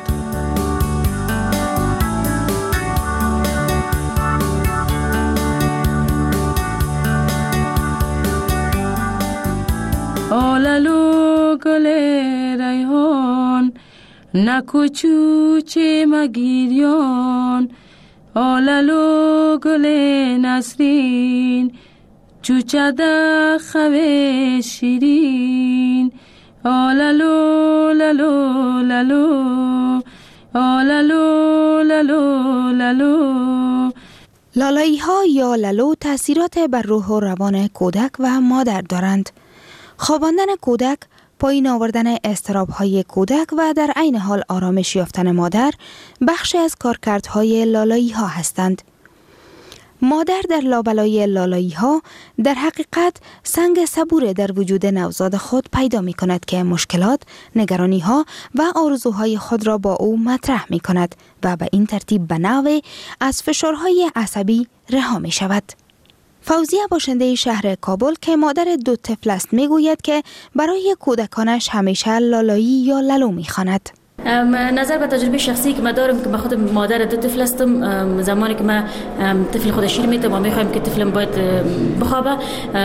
آلالو گل ریحان نکوچو چه مگیریان، آلالو گل نسرین چوچده خواه شیرین، آلالو لالو لالو آلالو لالو لالو. لالایی ها یا لالو تأثیرات بر روح و روان کودک و مادر دارند. خواباندن کودک، پایین آوردن اضطراب‌های کودک و در عین حال آرامش یافتن مادر بخشی از کارکردهای لالایی‌ها هستند. مادر در لابلای لالایی‌ها در حقیقت سنگ صبور در وجود نوزاد خود پیدا می‌کند که مشکلات، نگرانی‌ها و آرزوهای خود را با او مطرح می‌کند و به این ترتیب به نوعی از فشارهای عصبی رها می‌شود. فوزیه باشنده شهر کابل که مادر 2 طفل است میگوید که برای کودکانش همیشه لالایی یا لالو میخواند. نظر به تجربه شخصی که من دارم که من خود مادر 2 طفل هستم، زمانی که من طفل خود شیر میتم و میخوایم که طفلم باید بخوابه،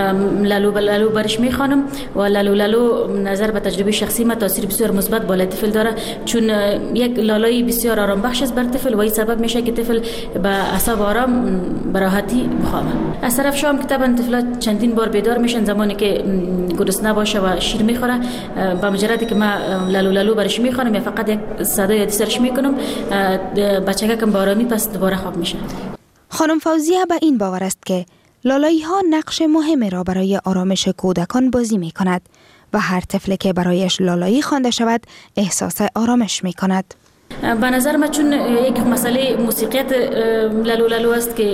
لالو برش میخوانم و لالو نظر به تجربه شخصی من تاثیر بسیار مثبت بالای طفل داره، چون یک لالایی بسیار آرام بخش است بر طفل و این سبب میشه که طفل به اعصاب آرام به راحتی بخوابه. از طرف شام که طبعا طفلات چندین بار بیدار میشن زمانی که گرسنه باشه و شیر میخوره، با مجردی که من لالو برش میخوانم یا فقط یک صدای یادی سرش میکنم، بچه کم با آرامی پس دوباره خواب میشه. خانم فوزیه به این باور است که لالایی ها نقش مهمی را برای آرامش کودکان بازی می کند و هر طفل که برایش لالایی خوانده شود احساس آرامش می کند. به نظر من چون یک مسئله موسیقیت لالو است که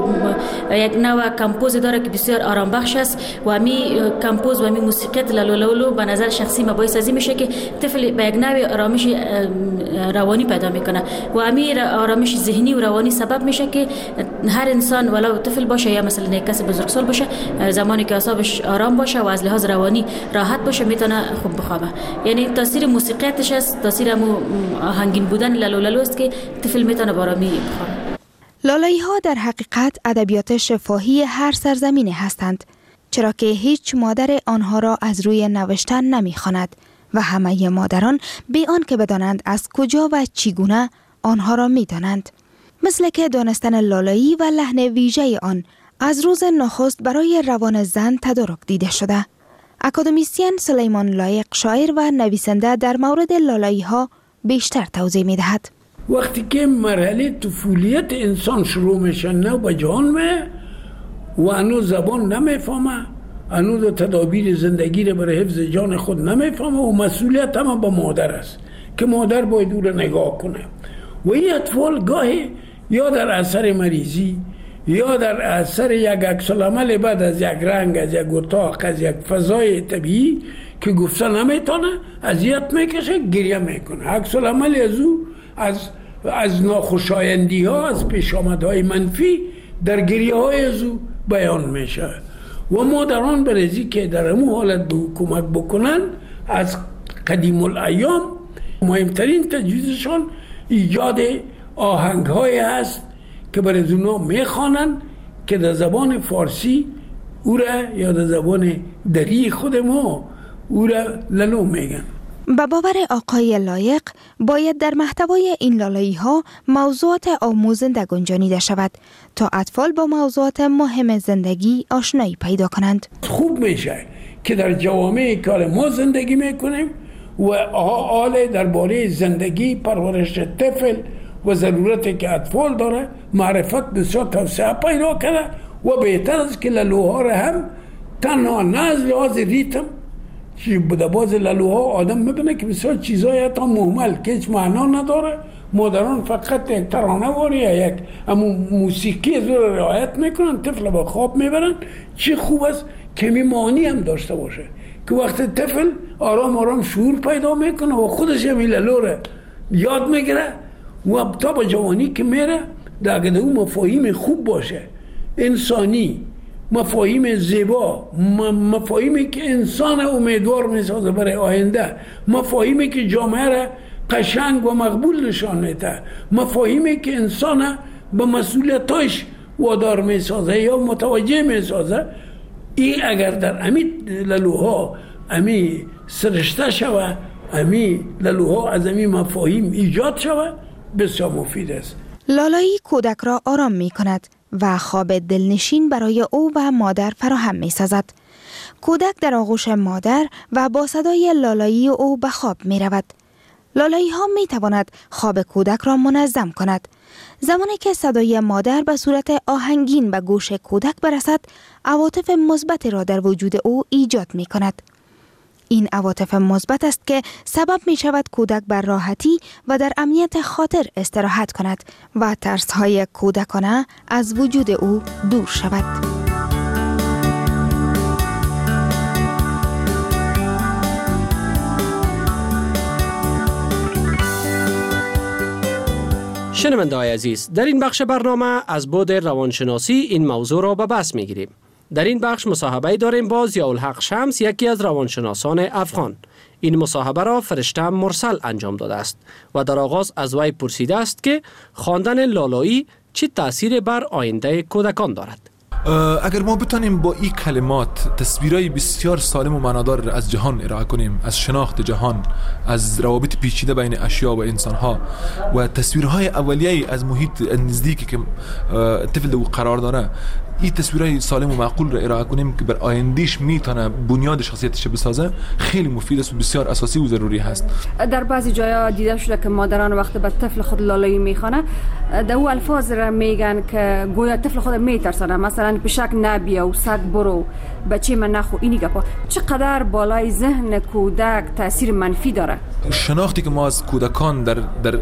یک نوع کمپوز داره که بسیار آرام بخش است و همی کمپوز و همی موسیقیت لالو به نظر شخصی ما باعث ازی میشه که طفل به یک نوع آرامش روانی پیدا میکنه و همی آرامش ذهنی و روانی سبب میشه که هر انسان ولو طفل باشه یا مثلا یک کس بزرگسال باشه، زمانی که اعصابش آرام باشه و از لحاظ روانی راحت باشه میتونه خوب بخوابه. یعنی تاثیر موسیقیتش است، تاثیر آهنگین بودن لالو است که طفل میتونه با آرامی بخوابه. لالایی ها در حقیقت ادبیات شفاهی هر سرزمینی هستند، چرا که هیچ مادر آنها را از روی نوشتن نمیخواند و همه مادران بی آن که بدانند از کجا و چگونه آنها را میدانند. مثل که دانستن لالایی و لحن ویژه آن از روز نخست برای روان زن تدارک دیده شده. اکادمیسین سلیمان لایق شاعر و نویسنده در مورد لالایی ها بیشتر توضیح می دهد. وقتی که مرحله طفولیت انسان شروع میشه نو به جهان و هنوز زبان نمیفهمه، هنوز تدابیر زندگی را برای حفظ جان خود نمیفهمه و مسئولیت هم به مادر است که مادر باید او را نگاه کنه و این اطفال گاهی یا در اثر مریضی یا در اثر یک عکس‌العمل بعد از یک رنگ، از یک اتاق، از یک فضای طبیعی که گفته نمیتونه اذیت میکشه، گریه میکنه. عکس‌العمل از او از ناخوشایندی ها، از پیشامدهای منفی در گریه های از او بیان میشه و مادران برزی که در همون حالت به حکومت بکنن از قدیم الایام مهمترین تجویزشان ایجاد آهنگ های هست که برای اونا میخوانن که در زبان فارسی او را یا در زبان دری خود ما او را لالو میگن. به باور آقای لایق باید در محتوای این لالایی ها موضوعات آموزنده گنجانیده شود تا اطفال با موضوعات مهم زندگی آشنایی پیدا کنند. خوب میشه که در جوامعی که ما زندگی میکنیم و حال درباره زندگی، پرورش طفل و ضرورتی که اطفال داره معرفت بسیار توسعه پیدا کرده و بهتر است که لالوها را هم تنها نه از لحاظ ریتم که بوده باز لالوها آدم میبینه که بسیار چیزای حتی مهمل که هیچ معنا نداره، مادران فقط یک ترانه واری یا یک موسیقی از رو رعایت میکنن، طفل با خواب میبرن. چی خوب است که معانی هم داشته باشه که وقت طفل آرام آرام شعور پیدا میکنه و خودش هم لالو رو یاد میگیره و تا با جوانی که میره در اون مفاهیم خوب باشه، انسانی، مفاهیم زیبا، مفاهیمی که انسان امیدوار میسازه برای آینده، مفاهیمی که جامعه را قشنگ و مقبول نشان میده، مفاهیمی که انسان به مسئولیتش وادار میسازه یا متوجه میسازه. این اگر در امی لالوها امی سرشته شوه، امی لالوها از امی مفاهیم ایجاد شوه، بسیار مفید است. لالایی کودک را آرام می کند و خواب دلنشین برای او و مادر فراهم می سازد. کودک در آغوش مادر و با صدای لالایی او به خواب می رود. لالایی ها می تواند خواب کودک را منظم کند. زمانی که صدای مادر به صورت آهنگین به گوش کودک برسد، عواطف مثبت را در وجود او ایجاد می کند. این عواطف مثبت است که سبب می شود کودک بر راحتی و در امنیت خاطر استراحت کند و ترس‌های کودکانه از وجود او دور شود. شنونده‌های عزیز، در این بخش برنامه از بعد روانشناسی این موضوع را به بحث می‌گیریم. در این بخش مصاحبه داریم با ضیاءالحق شمس، یکی از روانشناسان افغان. این مصاحبه را فرشته مرسل انجام داده است و در آغاز از وی پرسیده است که خواندن لالایی چه تأثیر بر آینده کودکان دارد. اگر ما بتانیم با این کلمات تصویرهای بسیار سالم و معنادار از جهان ارائه کنیم، از شناخت جهان، از روابط پیچیده بین اشیا و انسانها و تصویرهای اولیه از محیط نزدیکی که طفل او قرار داره، این تصویرهای سالم و معقول را ارائه کنیم که بر آیندهش میتونه بنیاد شخصیتش بسازه، خیلی مفید است و بسیار اساسی و ضروری هست. در بعضی جاها دیده شده که مادران وقتی به طفل خود لالایی میخوانه، در او الفاظ را میگن که گویا طفل خود میترسانه، مثلا پشک نبیا و سگ برو، بچه من نخو، اینی گپا. چقدر بالای ذهن کودک تاثیر منفی داره؟ شناختی که ما از کودکان در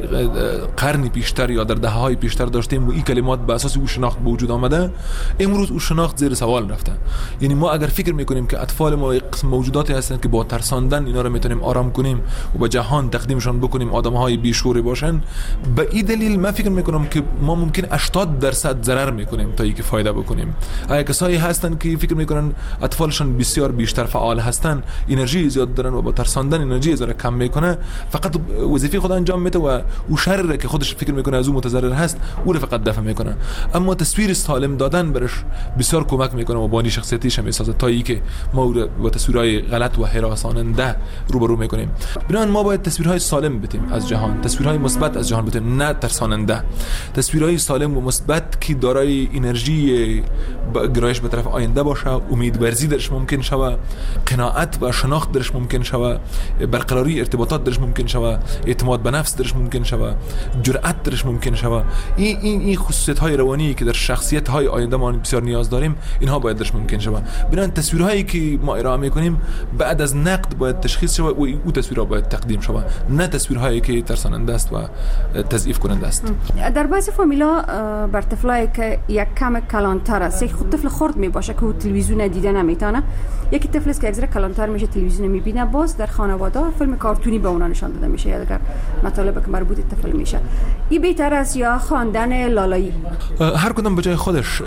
قرنی پیشتر یا در دهه‌های پیشتر داشتیم و این کلمات به اساس او شناخت به وجود آمده، امروز او شناخت زیر سوال رفته. یعنی ما اگر فکر میکنیم که اطفال ما قسم موجوداتی هستند که با ترساندن اینا رو میتونیم آرام کنیم و به جهان تقدیمشون بکنیم آدم‌های بیشعور باشن، به این دلیل من فکر میکنم که ما ممکن 80% ضرر میکنیم تا اینکه فایده بکنیم. اگه کسایی هستن که فکر میکنن اطفالشون بسیار بیشتر فعال هستن، انرژی زیاد دارن و با ترساندن انرژی زیاد کم میکنه، فقط وظیفه خود انجام میده و او شر که خودش فکر میکنه از او متضرر هست او رو فقط دفع میکنه. اما تصویر سالم دادن برش بسیار کمک میکنه و بانی شخصیتیش میسازه تا اینکه ما او رو با تصویرهای غلط و هراساننده روبرو میکنیم. بنابراین ما باید تصویرهای سالم بدیم از جهان، تصویرهای مثبت از جهان بدیم، نه ترساننده. تصویرهای سالم و مثبت که دارای انرژی گرایش به طرف آینده باشه، امیدورزی درش ممکن شوه، قناعت و شناخت درش ممکن شوه، برقراری ارتباطات درش ممکن شوه، اعتماد به نفس درش ممکن شوه، جرأت درش ممکن شوه. این خصوصیت‌های روانی که در شخصیت‌های آینده ما بسیار نیاز داریم، اینها باید درش ممکن شوه. بنابراین تصویرهایی که ما ارائه می‌کنیم بعد از نقد باید تشخیص شوه و او تصویرها باید تقدیم شوه، نه تصویرهایی که ترساننده است و تضعیف کننده است. در بعضی فامیلا بر طفلایی که یک کم کلانتر است، خود طفل خرد میباشه که تلویزیون دیده نمیتونه، یکی طفل است که اگه کلانتر میشه تلویزیون میبینه، باز در خانواده فیلم کارتونی به اونا نشان داده میشه یا اگر مطالب که مربوط به طفل میشه. این بهتر است یا خواندن لالایی؟ هر کدام به جای خودش.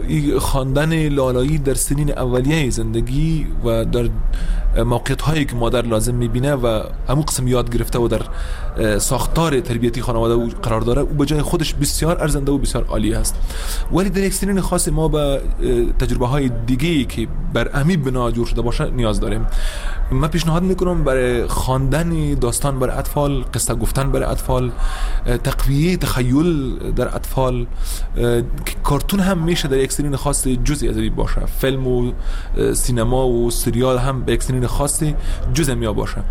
خواندن لالایی در سنین اولیه زندگی و در موقعیت هایی که مادر لازم میبینه و همون قسم یاد گرفته و در ساختار تربیتی خانواده قرار داره، او به جای خودش بسیار ارزنده و بسیار عالی است. ولی در یک سنین خاص ما به تجربه های دیگه‌ای که بر امی بنا جور شده باشه نیاز داریم. من پیشنهاد میکنم برای خواندن داستان برای اطفال، قصه گفتن برای اطفال، تقویه تخیل در اطفال، کارتون هم میشه در یک سنین خاص جزئی از این باشه، فیلم و سینما و سریال هم به یک سنین خاصی جزئی می باشه.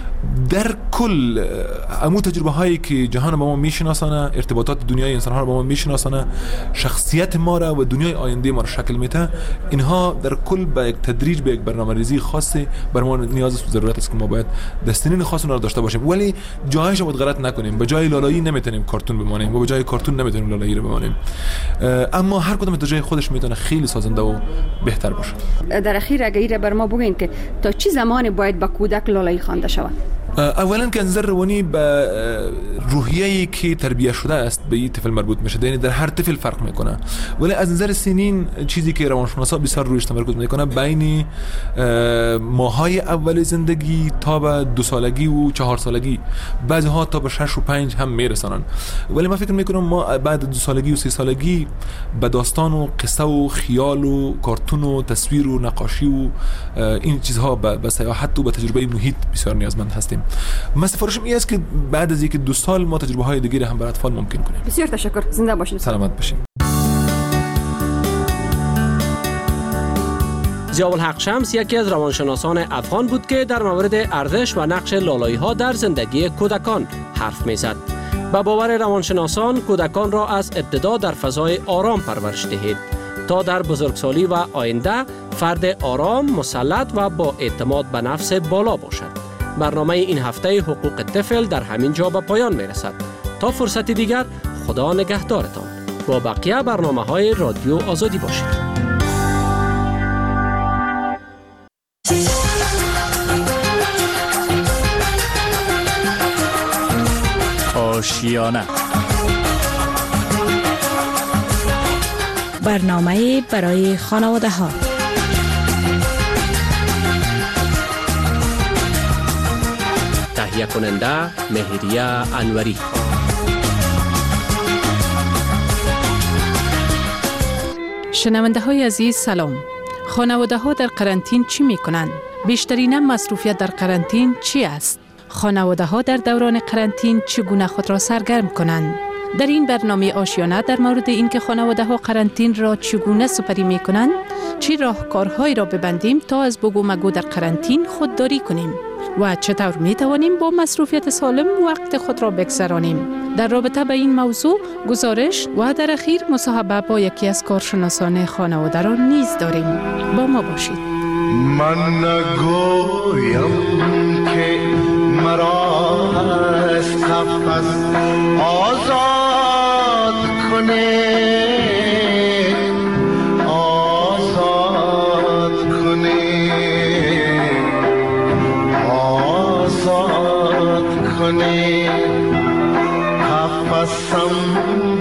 در کل امو تجربه هایی که جهان با ما میشناسانه، ارتباطات دنیای انسان ها رو با ما میشناسانه، شخصیت ما را و دنیای آینده ما را شکل میده، اینها در کل به یک تدریج به یک برنامه‌ریزی خاصی بر ما نیاز است و ضرورت است که ما باید دستنین خاص اونها رو داشته باشیم. ولی جایش رو باید غلط نکنیم. به جای لالایی نمیتونیم کارتون بمانیم و به جای کارتون نمیتونیم لالایی رو بمانیم. اما هر کدوم در جای خودش میتونه خیلی سازنده و بهتر باشه. در اخیر اگه بر ما بگین که تا چه زمانی باید با کودک لالایی خوانده شود؟ اولا که نظر روانی به روحیه‌ای که تربیت شده است به این طفل مربوط میشه، یعنی در هر طفل فرق میکنه. ولی از نظر سنین چیزی که روانشناسا بسیار رویش تمرکز میکنه بین ماهای اول زندگی تا به 2 سالگی و 4 سالگی، بعضی ها تا به 6 و 5 هم میرسانن. ولی من فکر میکنم ما بعد 2 سالگی و 3 سالگی به داستان و قصه و خیال و کارتون و تصویر و نقاشی و این چیزها به سیاحت و به تجربه محیط بسیار نیازمند هستیم. من سفارشم این است که بعد از 1-2 سال ما تجربه های دیگری هم برای اطفال ممکن کنیم. بسیار تشکر. زنده باشید. سلامت باشید. ضیاءالحق شمس یکی از روانشناسان افغان بود که در مورد ارزش و نقش لالایی ها در زندگی کودکان حرف میزد. به باور روانشناسان کودکان را از ابتدا در فضای آرام پرورش دهید تا در بزرگسالی و آینده فرد آرام، مسلط و با اعتماد به نفس بالا باشد. برنامه این هفته حقوق طفل در همین جا به پایان می رسد. تا فرصت دیگر خدا نگهدارتان. با بقیه برنامه‌های رادیو آزادی باشید. آشیانه برنامه برای خانواده ها. تهیه کننده مهریه انوری. شنونده های عزیز سلام. خانواده ها در قرنطین چی می کنند؟ بیشترین مصروفیت در قرنطین چی است؟ خانواده ها در دوران قرنطین چگونه خود را سرگرم کنند؟ در این برنامه آشیانه در مورد اینکه خانواده ها قرنطین را چگونه سپری می کنند، چی راهکارهایی را ببندیم تا از بگو مگو در قرنطین خودداری کنیم و چطور می توانیم با مصروفیت سالم وقت خود را بگذرانیم. در رابطه با این موضوع گزارش و در اخیر مصاحبه با یکی از کارشناسان خانواده را نیز داریم. با ما باشید. من نگویم که مرا از قفس آزاد کنه، آزاد کنه، آزاد کنه، قفسم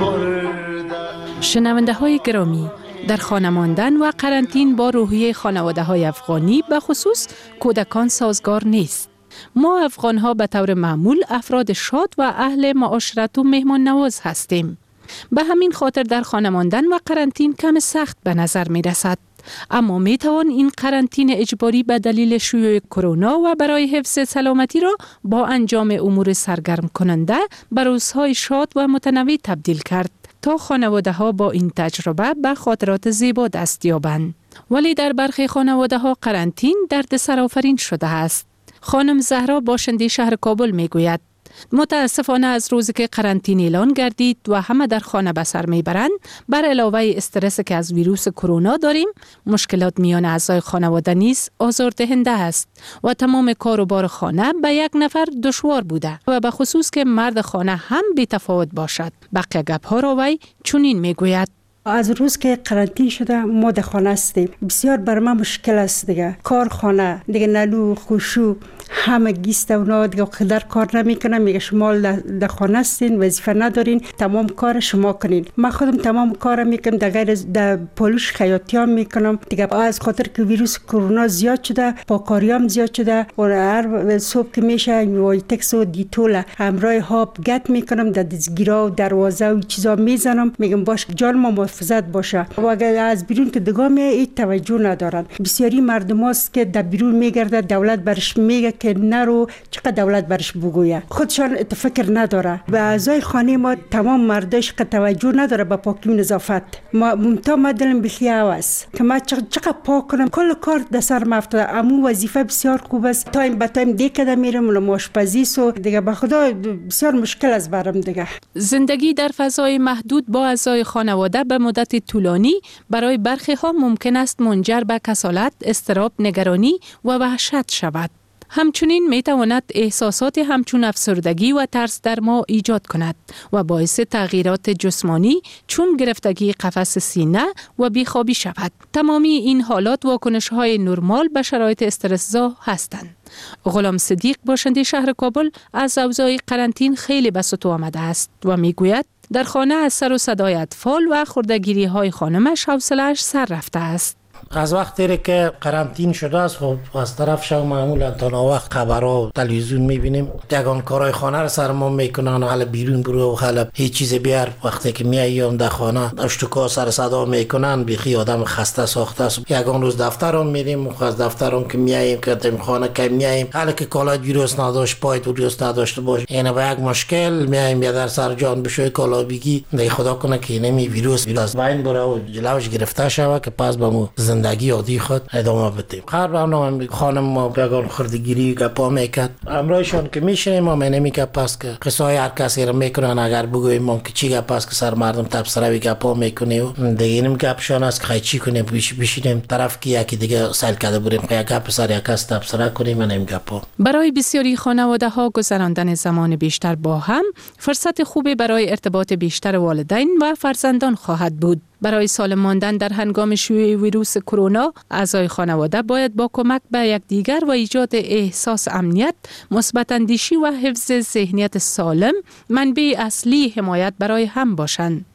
برده. شنونده های گرامی، در خانه ماندن و قرنطین با روحیه خانواده های افغانی به خصوص کودکان سازگار نیست. ما افغان ها به طور معمول افراد شاد و اهل معاشرت و مهمان نواز هستیم. به همین خاطر در خانه ماندن و قرنطین کم سخت به نظر می رسد. اما می توان این قرنطین اجباری به دلیل شیوع کرونا و برای حفظ سلامتی را با انجام امور سرگرم کننده به روزهای شاد و متنوع تبدیل کرد تا خانواده ها با این تجربه به خاطرات زیبا دست یابند. ولی در برخی خانواده ها قرنطین دردسر آفرین شده است. خانم زهرا باشنده شهر کابل می گوید متاسفانه از روزی که قرنطین اعلان گردید و همه در خانه به سر میبرند، بر علاوه استرس که از ویروس کرونا داریم، مشکلات میان اعضای خانواده نیز آزاردهنده است و تمام کار و بار خانه به یک نفر دشوار بوده و به خصوص که مرد خانه هم بی تفاوت باشد. بقیه گپ‌ها را وی چنین میگوید: از روز که قرنطین شده ما در خانه هستیم. بسیار بر ما مشکل است دیگه. کار خانه دیگه نلو خوشو همه گیست اونا دیگه خدر کار نمیکنن، میگه شما در خانه هستین، وظیفه ندارین، تمام کار شما کنین. من خودم تمام کارم میکنم، در غیر در پولش خیاطیام میکنم دیگه. از خاطر که ویروس کرونا زیاد شده، پاکاریام زیاد شده و هر صبح که میشه وایتکس و دیتول همراه هاب گت میکنم، در دستگیرا و دروازه و چیزا میزنم، میگم باش جان ما محافظت باشه. و اگر از بیرون که دگاه میاد توجه ندارن. بسیاری مردم هست که در بیرون میگرده، دولت برش میگه که نرو، چقدر دولت برش بگویه، خودشان فکر نداره. به اعضای خانه ما تمام مرداش که توجه نداره به پاکی و نظافت. ما دلم بخیه است که ما چقدر پاک کنم، کل کار در سر ما افتاده. امو وظیفه بسیار خوب است، تایم به تایم دیگه میرم آشپزی سو دیگه. به خدا بسیار مشکل است برام دیگه. زندگی در فضای محدود با اعضای خانواده به مدت طولانی برای برخی ها ممکن است منجر به کسالت، اضطراب، نگرانی و وحشت شود. همچنین می تواند احساسات همچون افسردگی و ترس در ما ایجاد کند و باعث تغییرات جسمانی چون گرفتگی قفس سینه و بیخوابی شود. تمامی این حالات واکنش‌های نرمال به شرایط استرس‌زا هستند. غلام صدیق باشنده شهر کابل از اوضاع قرنطین خیلی به سطو آمده است و میگوید در خانه از سر و صدای اطفال و خردگیری‌های خانمش حوصله‌اش سر رفته است. از وقتی که قرنطین شده است، خب از طرف شو معمولا تا وقت خبرها و تلویزیون میبینیم، یگان کارهای خانه رو سر ما میکنن، حالا بیرون برو، حالا هیچ چیز بیار. وقتی که میایم در خانه اشتکا سر صدا میکنن، بیخی آدم خسته ساخته است. یگان روز دفترم میریم، از دفترم که میایم که تیم خانه که میایم، حالا که کالای ویروس نداشت، پای ویروس نداشته باشه، اینا به یک مشکل میایم یا در سر جان بشه کالا بگی دی خدا کنه که اینمی ویروس وین بره و جلوش گرفته شوه که پس بمو زندگی عادی خود ادامه بدیم. هر برنامه خانم ما بگان خردگیری گپا میکرد، امرایشان که میشنیم ما نمیگه پس که قصای هر کسی رو میکنن. اگر بگویم ما که چی گپ است که سر مردم تبصره گپا میکنه و دیگه اینم گپشان است که چی کنیم، بشینیم طرف که یکی دیگه سال کرده بریم که گپ سر یک کس تبصره کنیم. من نمی گپا. برای بسیاری خانواده ها گذراندن زمان بیشتر با هم فرصت خوبی برای ارتباط بیشتر والدین و فرزندان خواهد بود. برای سالم ماندن در هنگام شیوع ویروس کرونا، اعضای خانواده باید با کمک به یکدیگر و ایجاد احساس امنیت، مثبت اندیشی و حفظ ذهنیت سالم منبع اصلی حمایت برای هم باشند.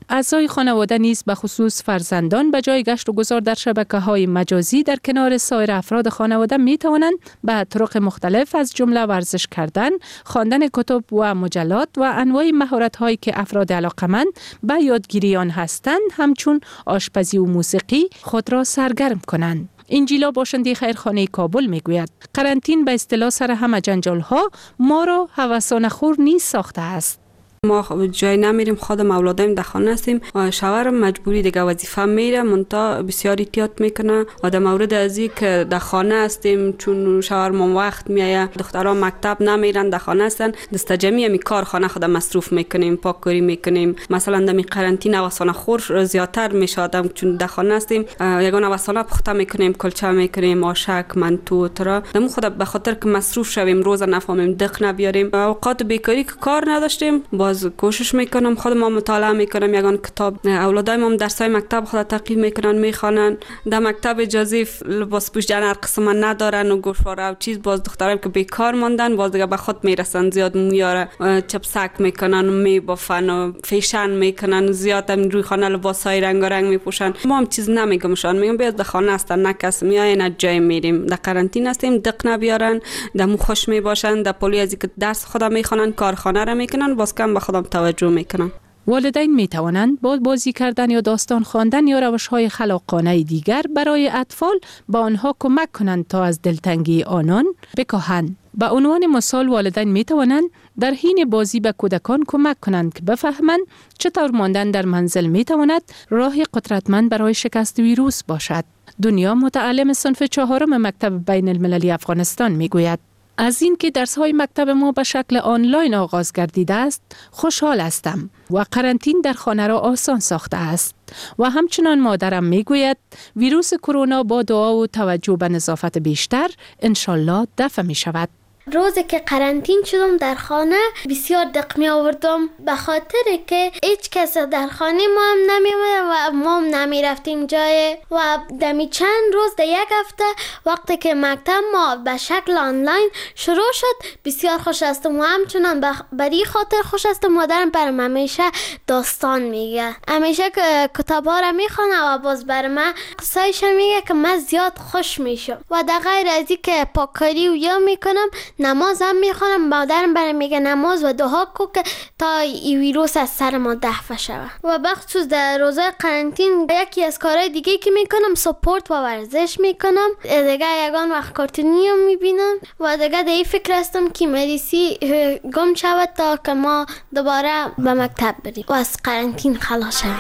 اعضای خانواده نیز به خصوص فرزندان به جای گشت و گذار در شبکه‌های مجازی در کنار سایر افراد خانواده می توانند به طرق مختلف از جمله ورزش کردن، خواندن کتب و مجلات و انواع مهارت‌هایی که افراد علاقمند به یادگیری آن هستند همچون آشپزی و موسیقی خود را سرگرم کنند. انجیلا باشنده خیرخانه کابل میگوید قرنطین به اصطلاح سر همه جنجال‌ها ما را هوسانه خور نیست ساخته است. ما جای نمیریم، خودم اولادایم در خانه هستیم و شوهرم مجبوری دیگه وظیفه میره، منتها بسیار احتیاط میکنه و در مورد از این که در خانه هستیم چون شوهرم وقت میایه، دخترها مکتب نمیرن در خانه هستن، دست جمعی می کارخانه خود مصروف میکنیم، پاککاری میکنیم. مثلا در قرنطینه هوسانه خور زیادتر میشه چون در خانه هستیم، یگانه هوسانه پخته میکنیم، کلچه میکنیم، آشک، منتو ترا. دمو خود به خاطر که مصروف شویم روز نفهمیم دق نبیاریم. اوقات بیکاری که کار نداشتیم باز کوشش میکنم خودم مطالعه میکنم، یگان کتاب. اولادایم هم درسای مکتب خود تعقیب میکنن، میخوانن. در مکتب اجازه لباس پوشیدن هر قسم ندارن و گوشواره و چیز. باز دخترام که بیکار ماندن باز دیگه به خود میرسن، زیاد مویاره چپسک میکنن و میبافن و فیشن میکنن، زیاد هم روی خانه لباسای رنگارنگ میپوشن. ما هم چیز نمیگمشان، میگم بیاد در خانه هستن، نه کس میاین نه جای میریم. در قرنطینه هستیم، دق نبیارن، دمو خوش میباشن. در پلی از که درس خودم میخوانن، کارخانه را میکنن، باز کم به خودم توجه میکنن. والدین می توانند با بازی کردن یا داستان خواندن یا روش‌های خلاقانه دیگر برای اطفال با آنها کمک کنند تا از دلتنگی آنان بکاهند. به عنوان مثال والدین می توانند در حین بازی به کودکان کمک کنند که بفهمند چطور ماندن در منزل می تواند راه قدرتمند برای شکست ویروس باشد. دنیا متعلم صنف 4 مکتب بین المللی افغانستان می گوید از این که درس‌های مکتب ما به شکل آنلاین آغاز گردیده است خوشحال هستم و قرنطین در خانه را آسان ساخته است و همچنان مادرم میگوید ویروس کرونا با دعا و توجه به نظافت بیشتر انشالله دفع می شود. روزی که قرنطین شدم در خانه بسیار دق می آوردم به خاطر که هیچ کس در خانه ما هم نمی و ما هم نمی رفتیم جای و دمی چند روز در یک هفته وقتی که مکتب ما به شکل آنلاین شروع شد بسیار خوش هستم و همچنان برای خاطر خوش هستم. مادرم برام همیشه داستان میگه، همیشه کتاب ها را میخونه و باز بر من قصایش میگه که من زیاد خوش میشم و در غیر از این که پاککاری و یا میکنم نماز هم میخوانم. مادرم برام میگه نماز و دعا کن که تا این ویروس از سر ما دفع شود. و بخصوص در روزهای قرنطین یکی از کارهای دیگه که میکنم سپورت و ورزش میکنم. دیگه یگان وقت کارتونی هم میبینم و دیگه در این فکر هستم که مریضی گم شود تا که ما دوباره به مکتب بریم و از قرنطین خلاص شویم.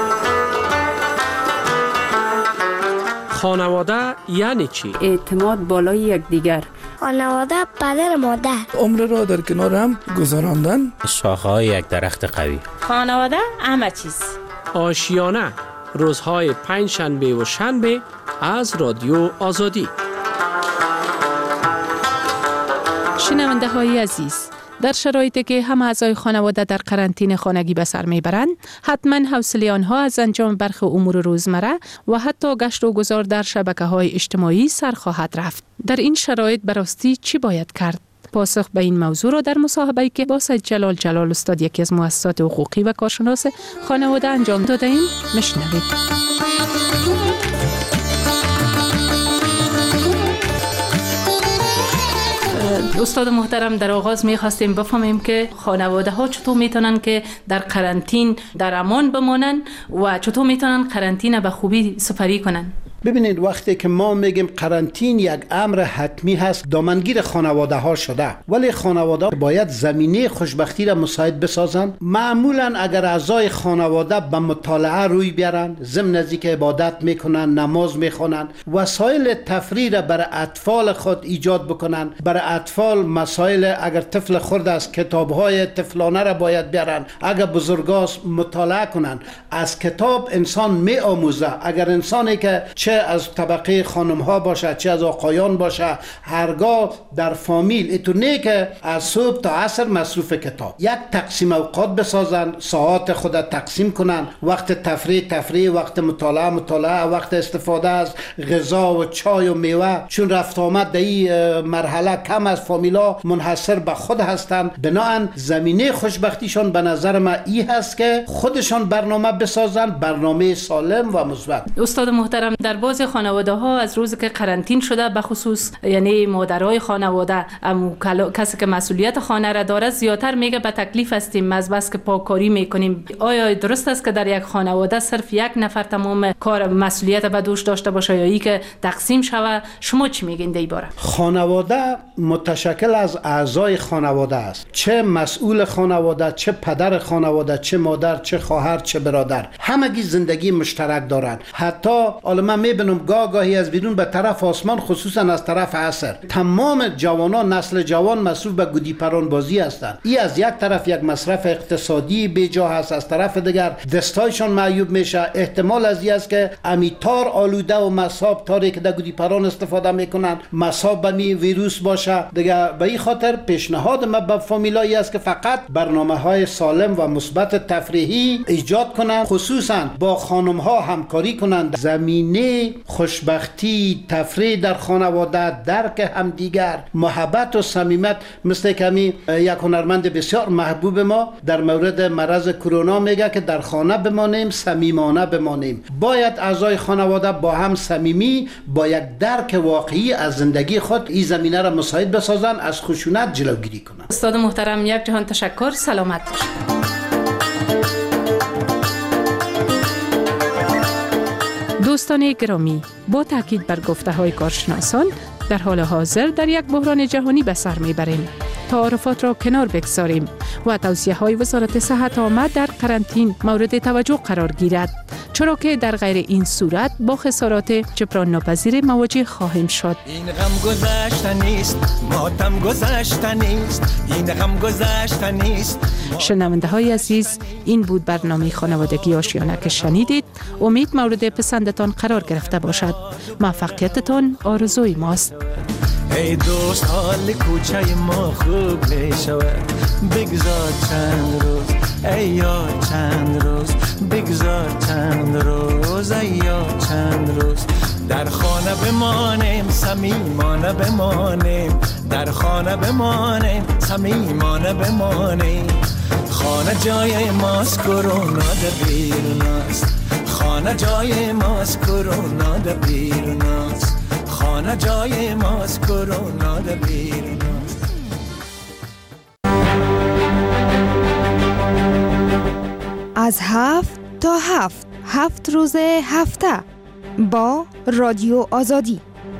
خانواده یعنی چی؟ اعتماد بالای یکدیگر. خانواده پدر مادر. عمر را در کنار هم گذراندن. شاخه‌های یک درخت قوی. خانواده همه چیز. آشیانه روزهای 5 شنبه و شنبه از رادیو آزادی. شنونده های عزیز، در شرایطی که همه اعضای خانواده در قرنطینه خانگی به سر میبرند، حتما حوصله آنها از انجام برخی امور روزمره و حتی گشت و گذار در شبکه‌های اجتماعی سر خواهد رفت. در این شرایط براستی چی باید کرد؟ پاسخ به این موضوع را در مصاحبه‌ای که با سید جلال استاد یکی از مؤسسات حقوقی و کارشناس خانواده انجام داده ایم میشنوید. استاد محترم، در آغاز می‌خواستیم بفهمیم که خانواده ها چطور میتونن که در قرنطین در امان بمانن و چطور میتونن قرنطینه به خوبی سپری کنن. ببینید وقتی که ما میگیم قرنطین یک امر حتمی هست دامنگیر خانواده ها شده، ولی خانواده باید زمینه خوشبختی را مساعد بسازند. معمولا اگر اعضای خانواده به مطالعه روی بیارن، ضمن از اینکه عبادت میکنن، نماز میخونن، وسایل تفریح را برای اطفال خود ایجاد بکنن. برای اطفال مسائل اگر طفل خرد است کتاب‌های طفلانه را باید بیارن، اگر بزرگاست مطالعه کنن. از کتاب انسان میآموزه. اگر انسانی که چه از طبقه خانم ها باشه چه از آقایان باشه، هرگاه در فامیل ایتونه که از صبح تا عصر مصروف کتاب، یک تقسیم اوقات بسازن، ساعات خود تقسیم کنن، وقت تفریح، وقت مطالعه، وقت استفاده از غذا و چای و میوه. چون رفت آمد در این مرحله کم از فامیلا منحصر به خود هستند، بنابراین زمینه خوشبختیشان به نظر من این هست که خودشان برنامه بسازن، برنامه سالم و مثبت. استاد محترم، در بعضی خانواده ها از روزی که قرنطین شده به خصوص یعنی مادرای خانواده کسی که مسئولیت خانه را داره زیاتر میگه به تکلیف هستیم از بس که پاککاری میکنیم. آیا درست است که در یک خانواده صرف یک نفر تمام کار مسئولیت به دوش داشته باشه یا ای که تقسیم شوه؟ شما چی میگین در این باره؟ خانواده متشکل از اعضای خانواده است، چه مسئول خانواده، چه پدر خانواده، چه مادر، چه خواهر، چه برادر، همگی زندگی مشترک دارند. حتی حالا من میبینم گاهی از بیرون به طرف آسمان، خصوصا از طرف عصر، تمام جوانان، نسل جوان مصروف به گودی پران بازی هستند. این از یک طرف یک مصرف اقتصادی بیجا هست، از طرف دیگر دستایشان معیوب میشه. احتمال از این است که امیتار آلوده و مصاب تاری که در گودی پران استفاده میکنن مصاب به می ویروس باشه دیگه. به این خاطر پیشنهاد من به فامیلایی است که فقط برنامه‌های سالم و مثبت تفریحی ایجاد کنند، خصوصا با خانم ها همکاری کنند. زمینه خوشبختی، تفریح در خانواده، درک همدیگر، محبت و صمیمیت، مثل کمی یک هنرمند بسیار محبوب ما در مورد مرض کرونا میگه که در خانه بمانیم، صمیمانه بمانیم. باید اعضای خانواده با هم صمیمی، با یک درک واقعی از زندگی خود این زمینه را مساعد بسازن، از خشونت جلوگیری کنند. استاد محترم، یک جهان تشکر. سلامت باشید. دوستان گرامی، با تاکید بر گفته‌های کارشناسان، در حال حاضر در یک بحران جهانی به سر میبریم. تعارفات را کنار بگذاریم و توصیه‌های وزارت صحت عامه در قرنطین مورد توجه قرار گیرد، چرا که در غیر این صورت با خسارات جبران ناپذیر مواجه خواهیم شد. این غم گذشته نیست، ماتم گذشته نیست، این غم گذشته نیست. شنونده های عزیز، این بود برنامه خانوادگی آشیانه که شنیدید. امید مورد پسندتان قرار گرفته باشد. موفقیتتان آرزوی ماست. ای دوست، حال کوچه ما خوب می شود، بگذار چند روز، ای یاد چند روز، بگذار چند روز، ای یاد چند روز. در خانه بمانیم، صمیمانه بمانیم، در خانه بمانیم، صمیمانه بمانیم. خانه جای ماست، کرونا در بیرون است. خانه جای ماست، کرونا در بیرون است. خانه جای ماست، کرونا در بیرون است. از 7 تا 7 روز هفته با رادیو آزادی.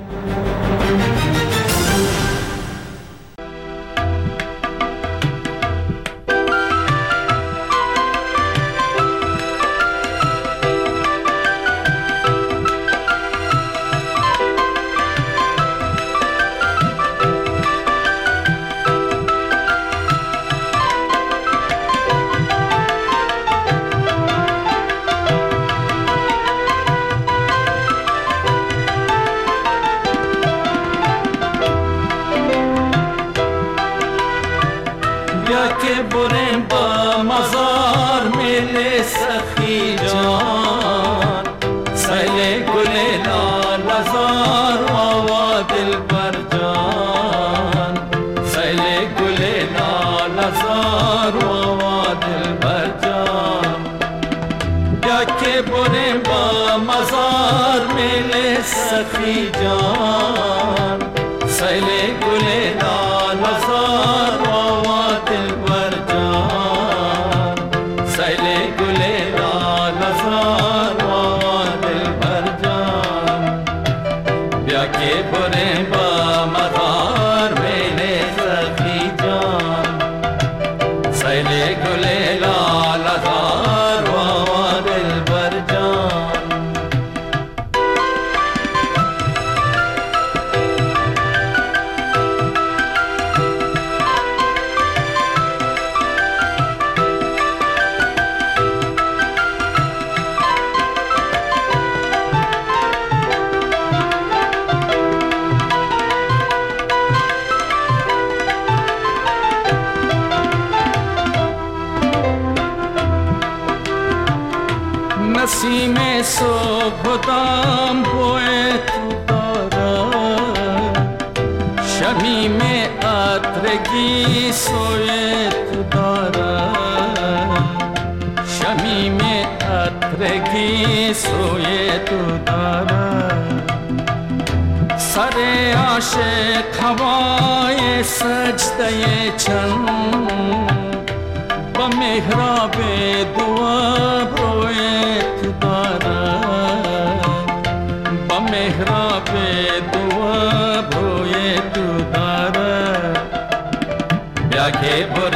بریم با مزار میل سخی جان، سیل گل لال بزار آوا دل بر جان، سیل گل لال بزار آوا دل بر جان. یا که بریم با مزار میل سخی جان، سیل گل لال بزار آوا دل بر جان، سیل گل لال بزار آوا دل بر جان. بیا که بریم با مزار میل سخی جان، سیل گل لال بزار آوا دل بر جان. نسیم صبح دام بوی تو دارد شمیم عطرگی سوی تو دارد شمیم عطرگی سوی تو دارد سر عاشق هوای سجده چند با محراب دعا بروی تو دارد با محراب دعا بروی تو دارد بیا که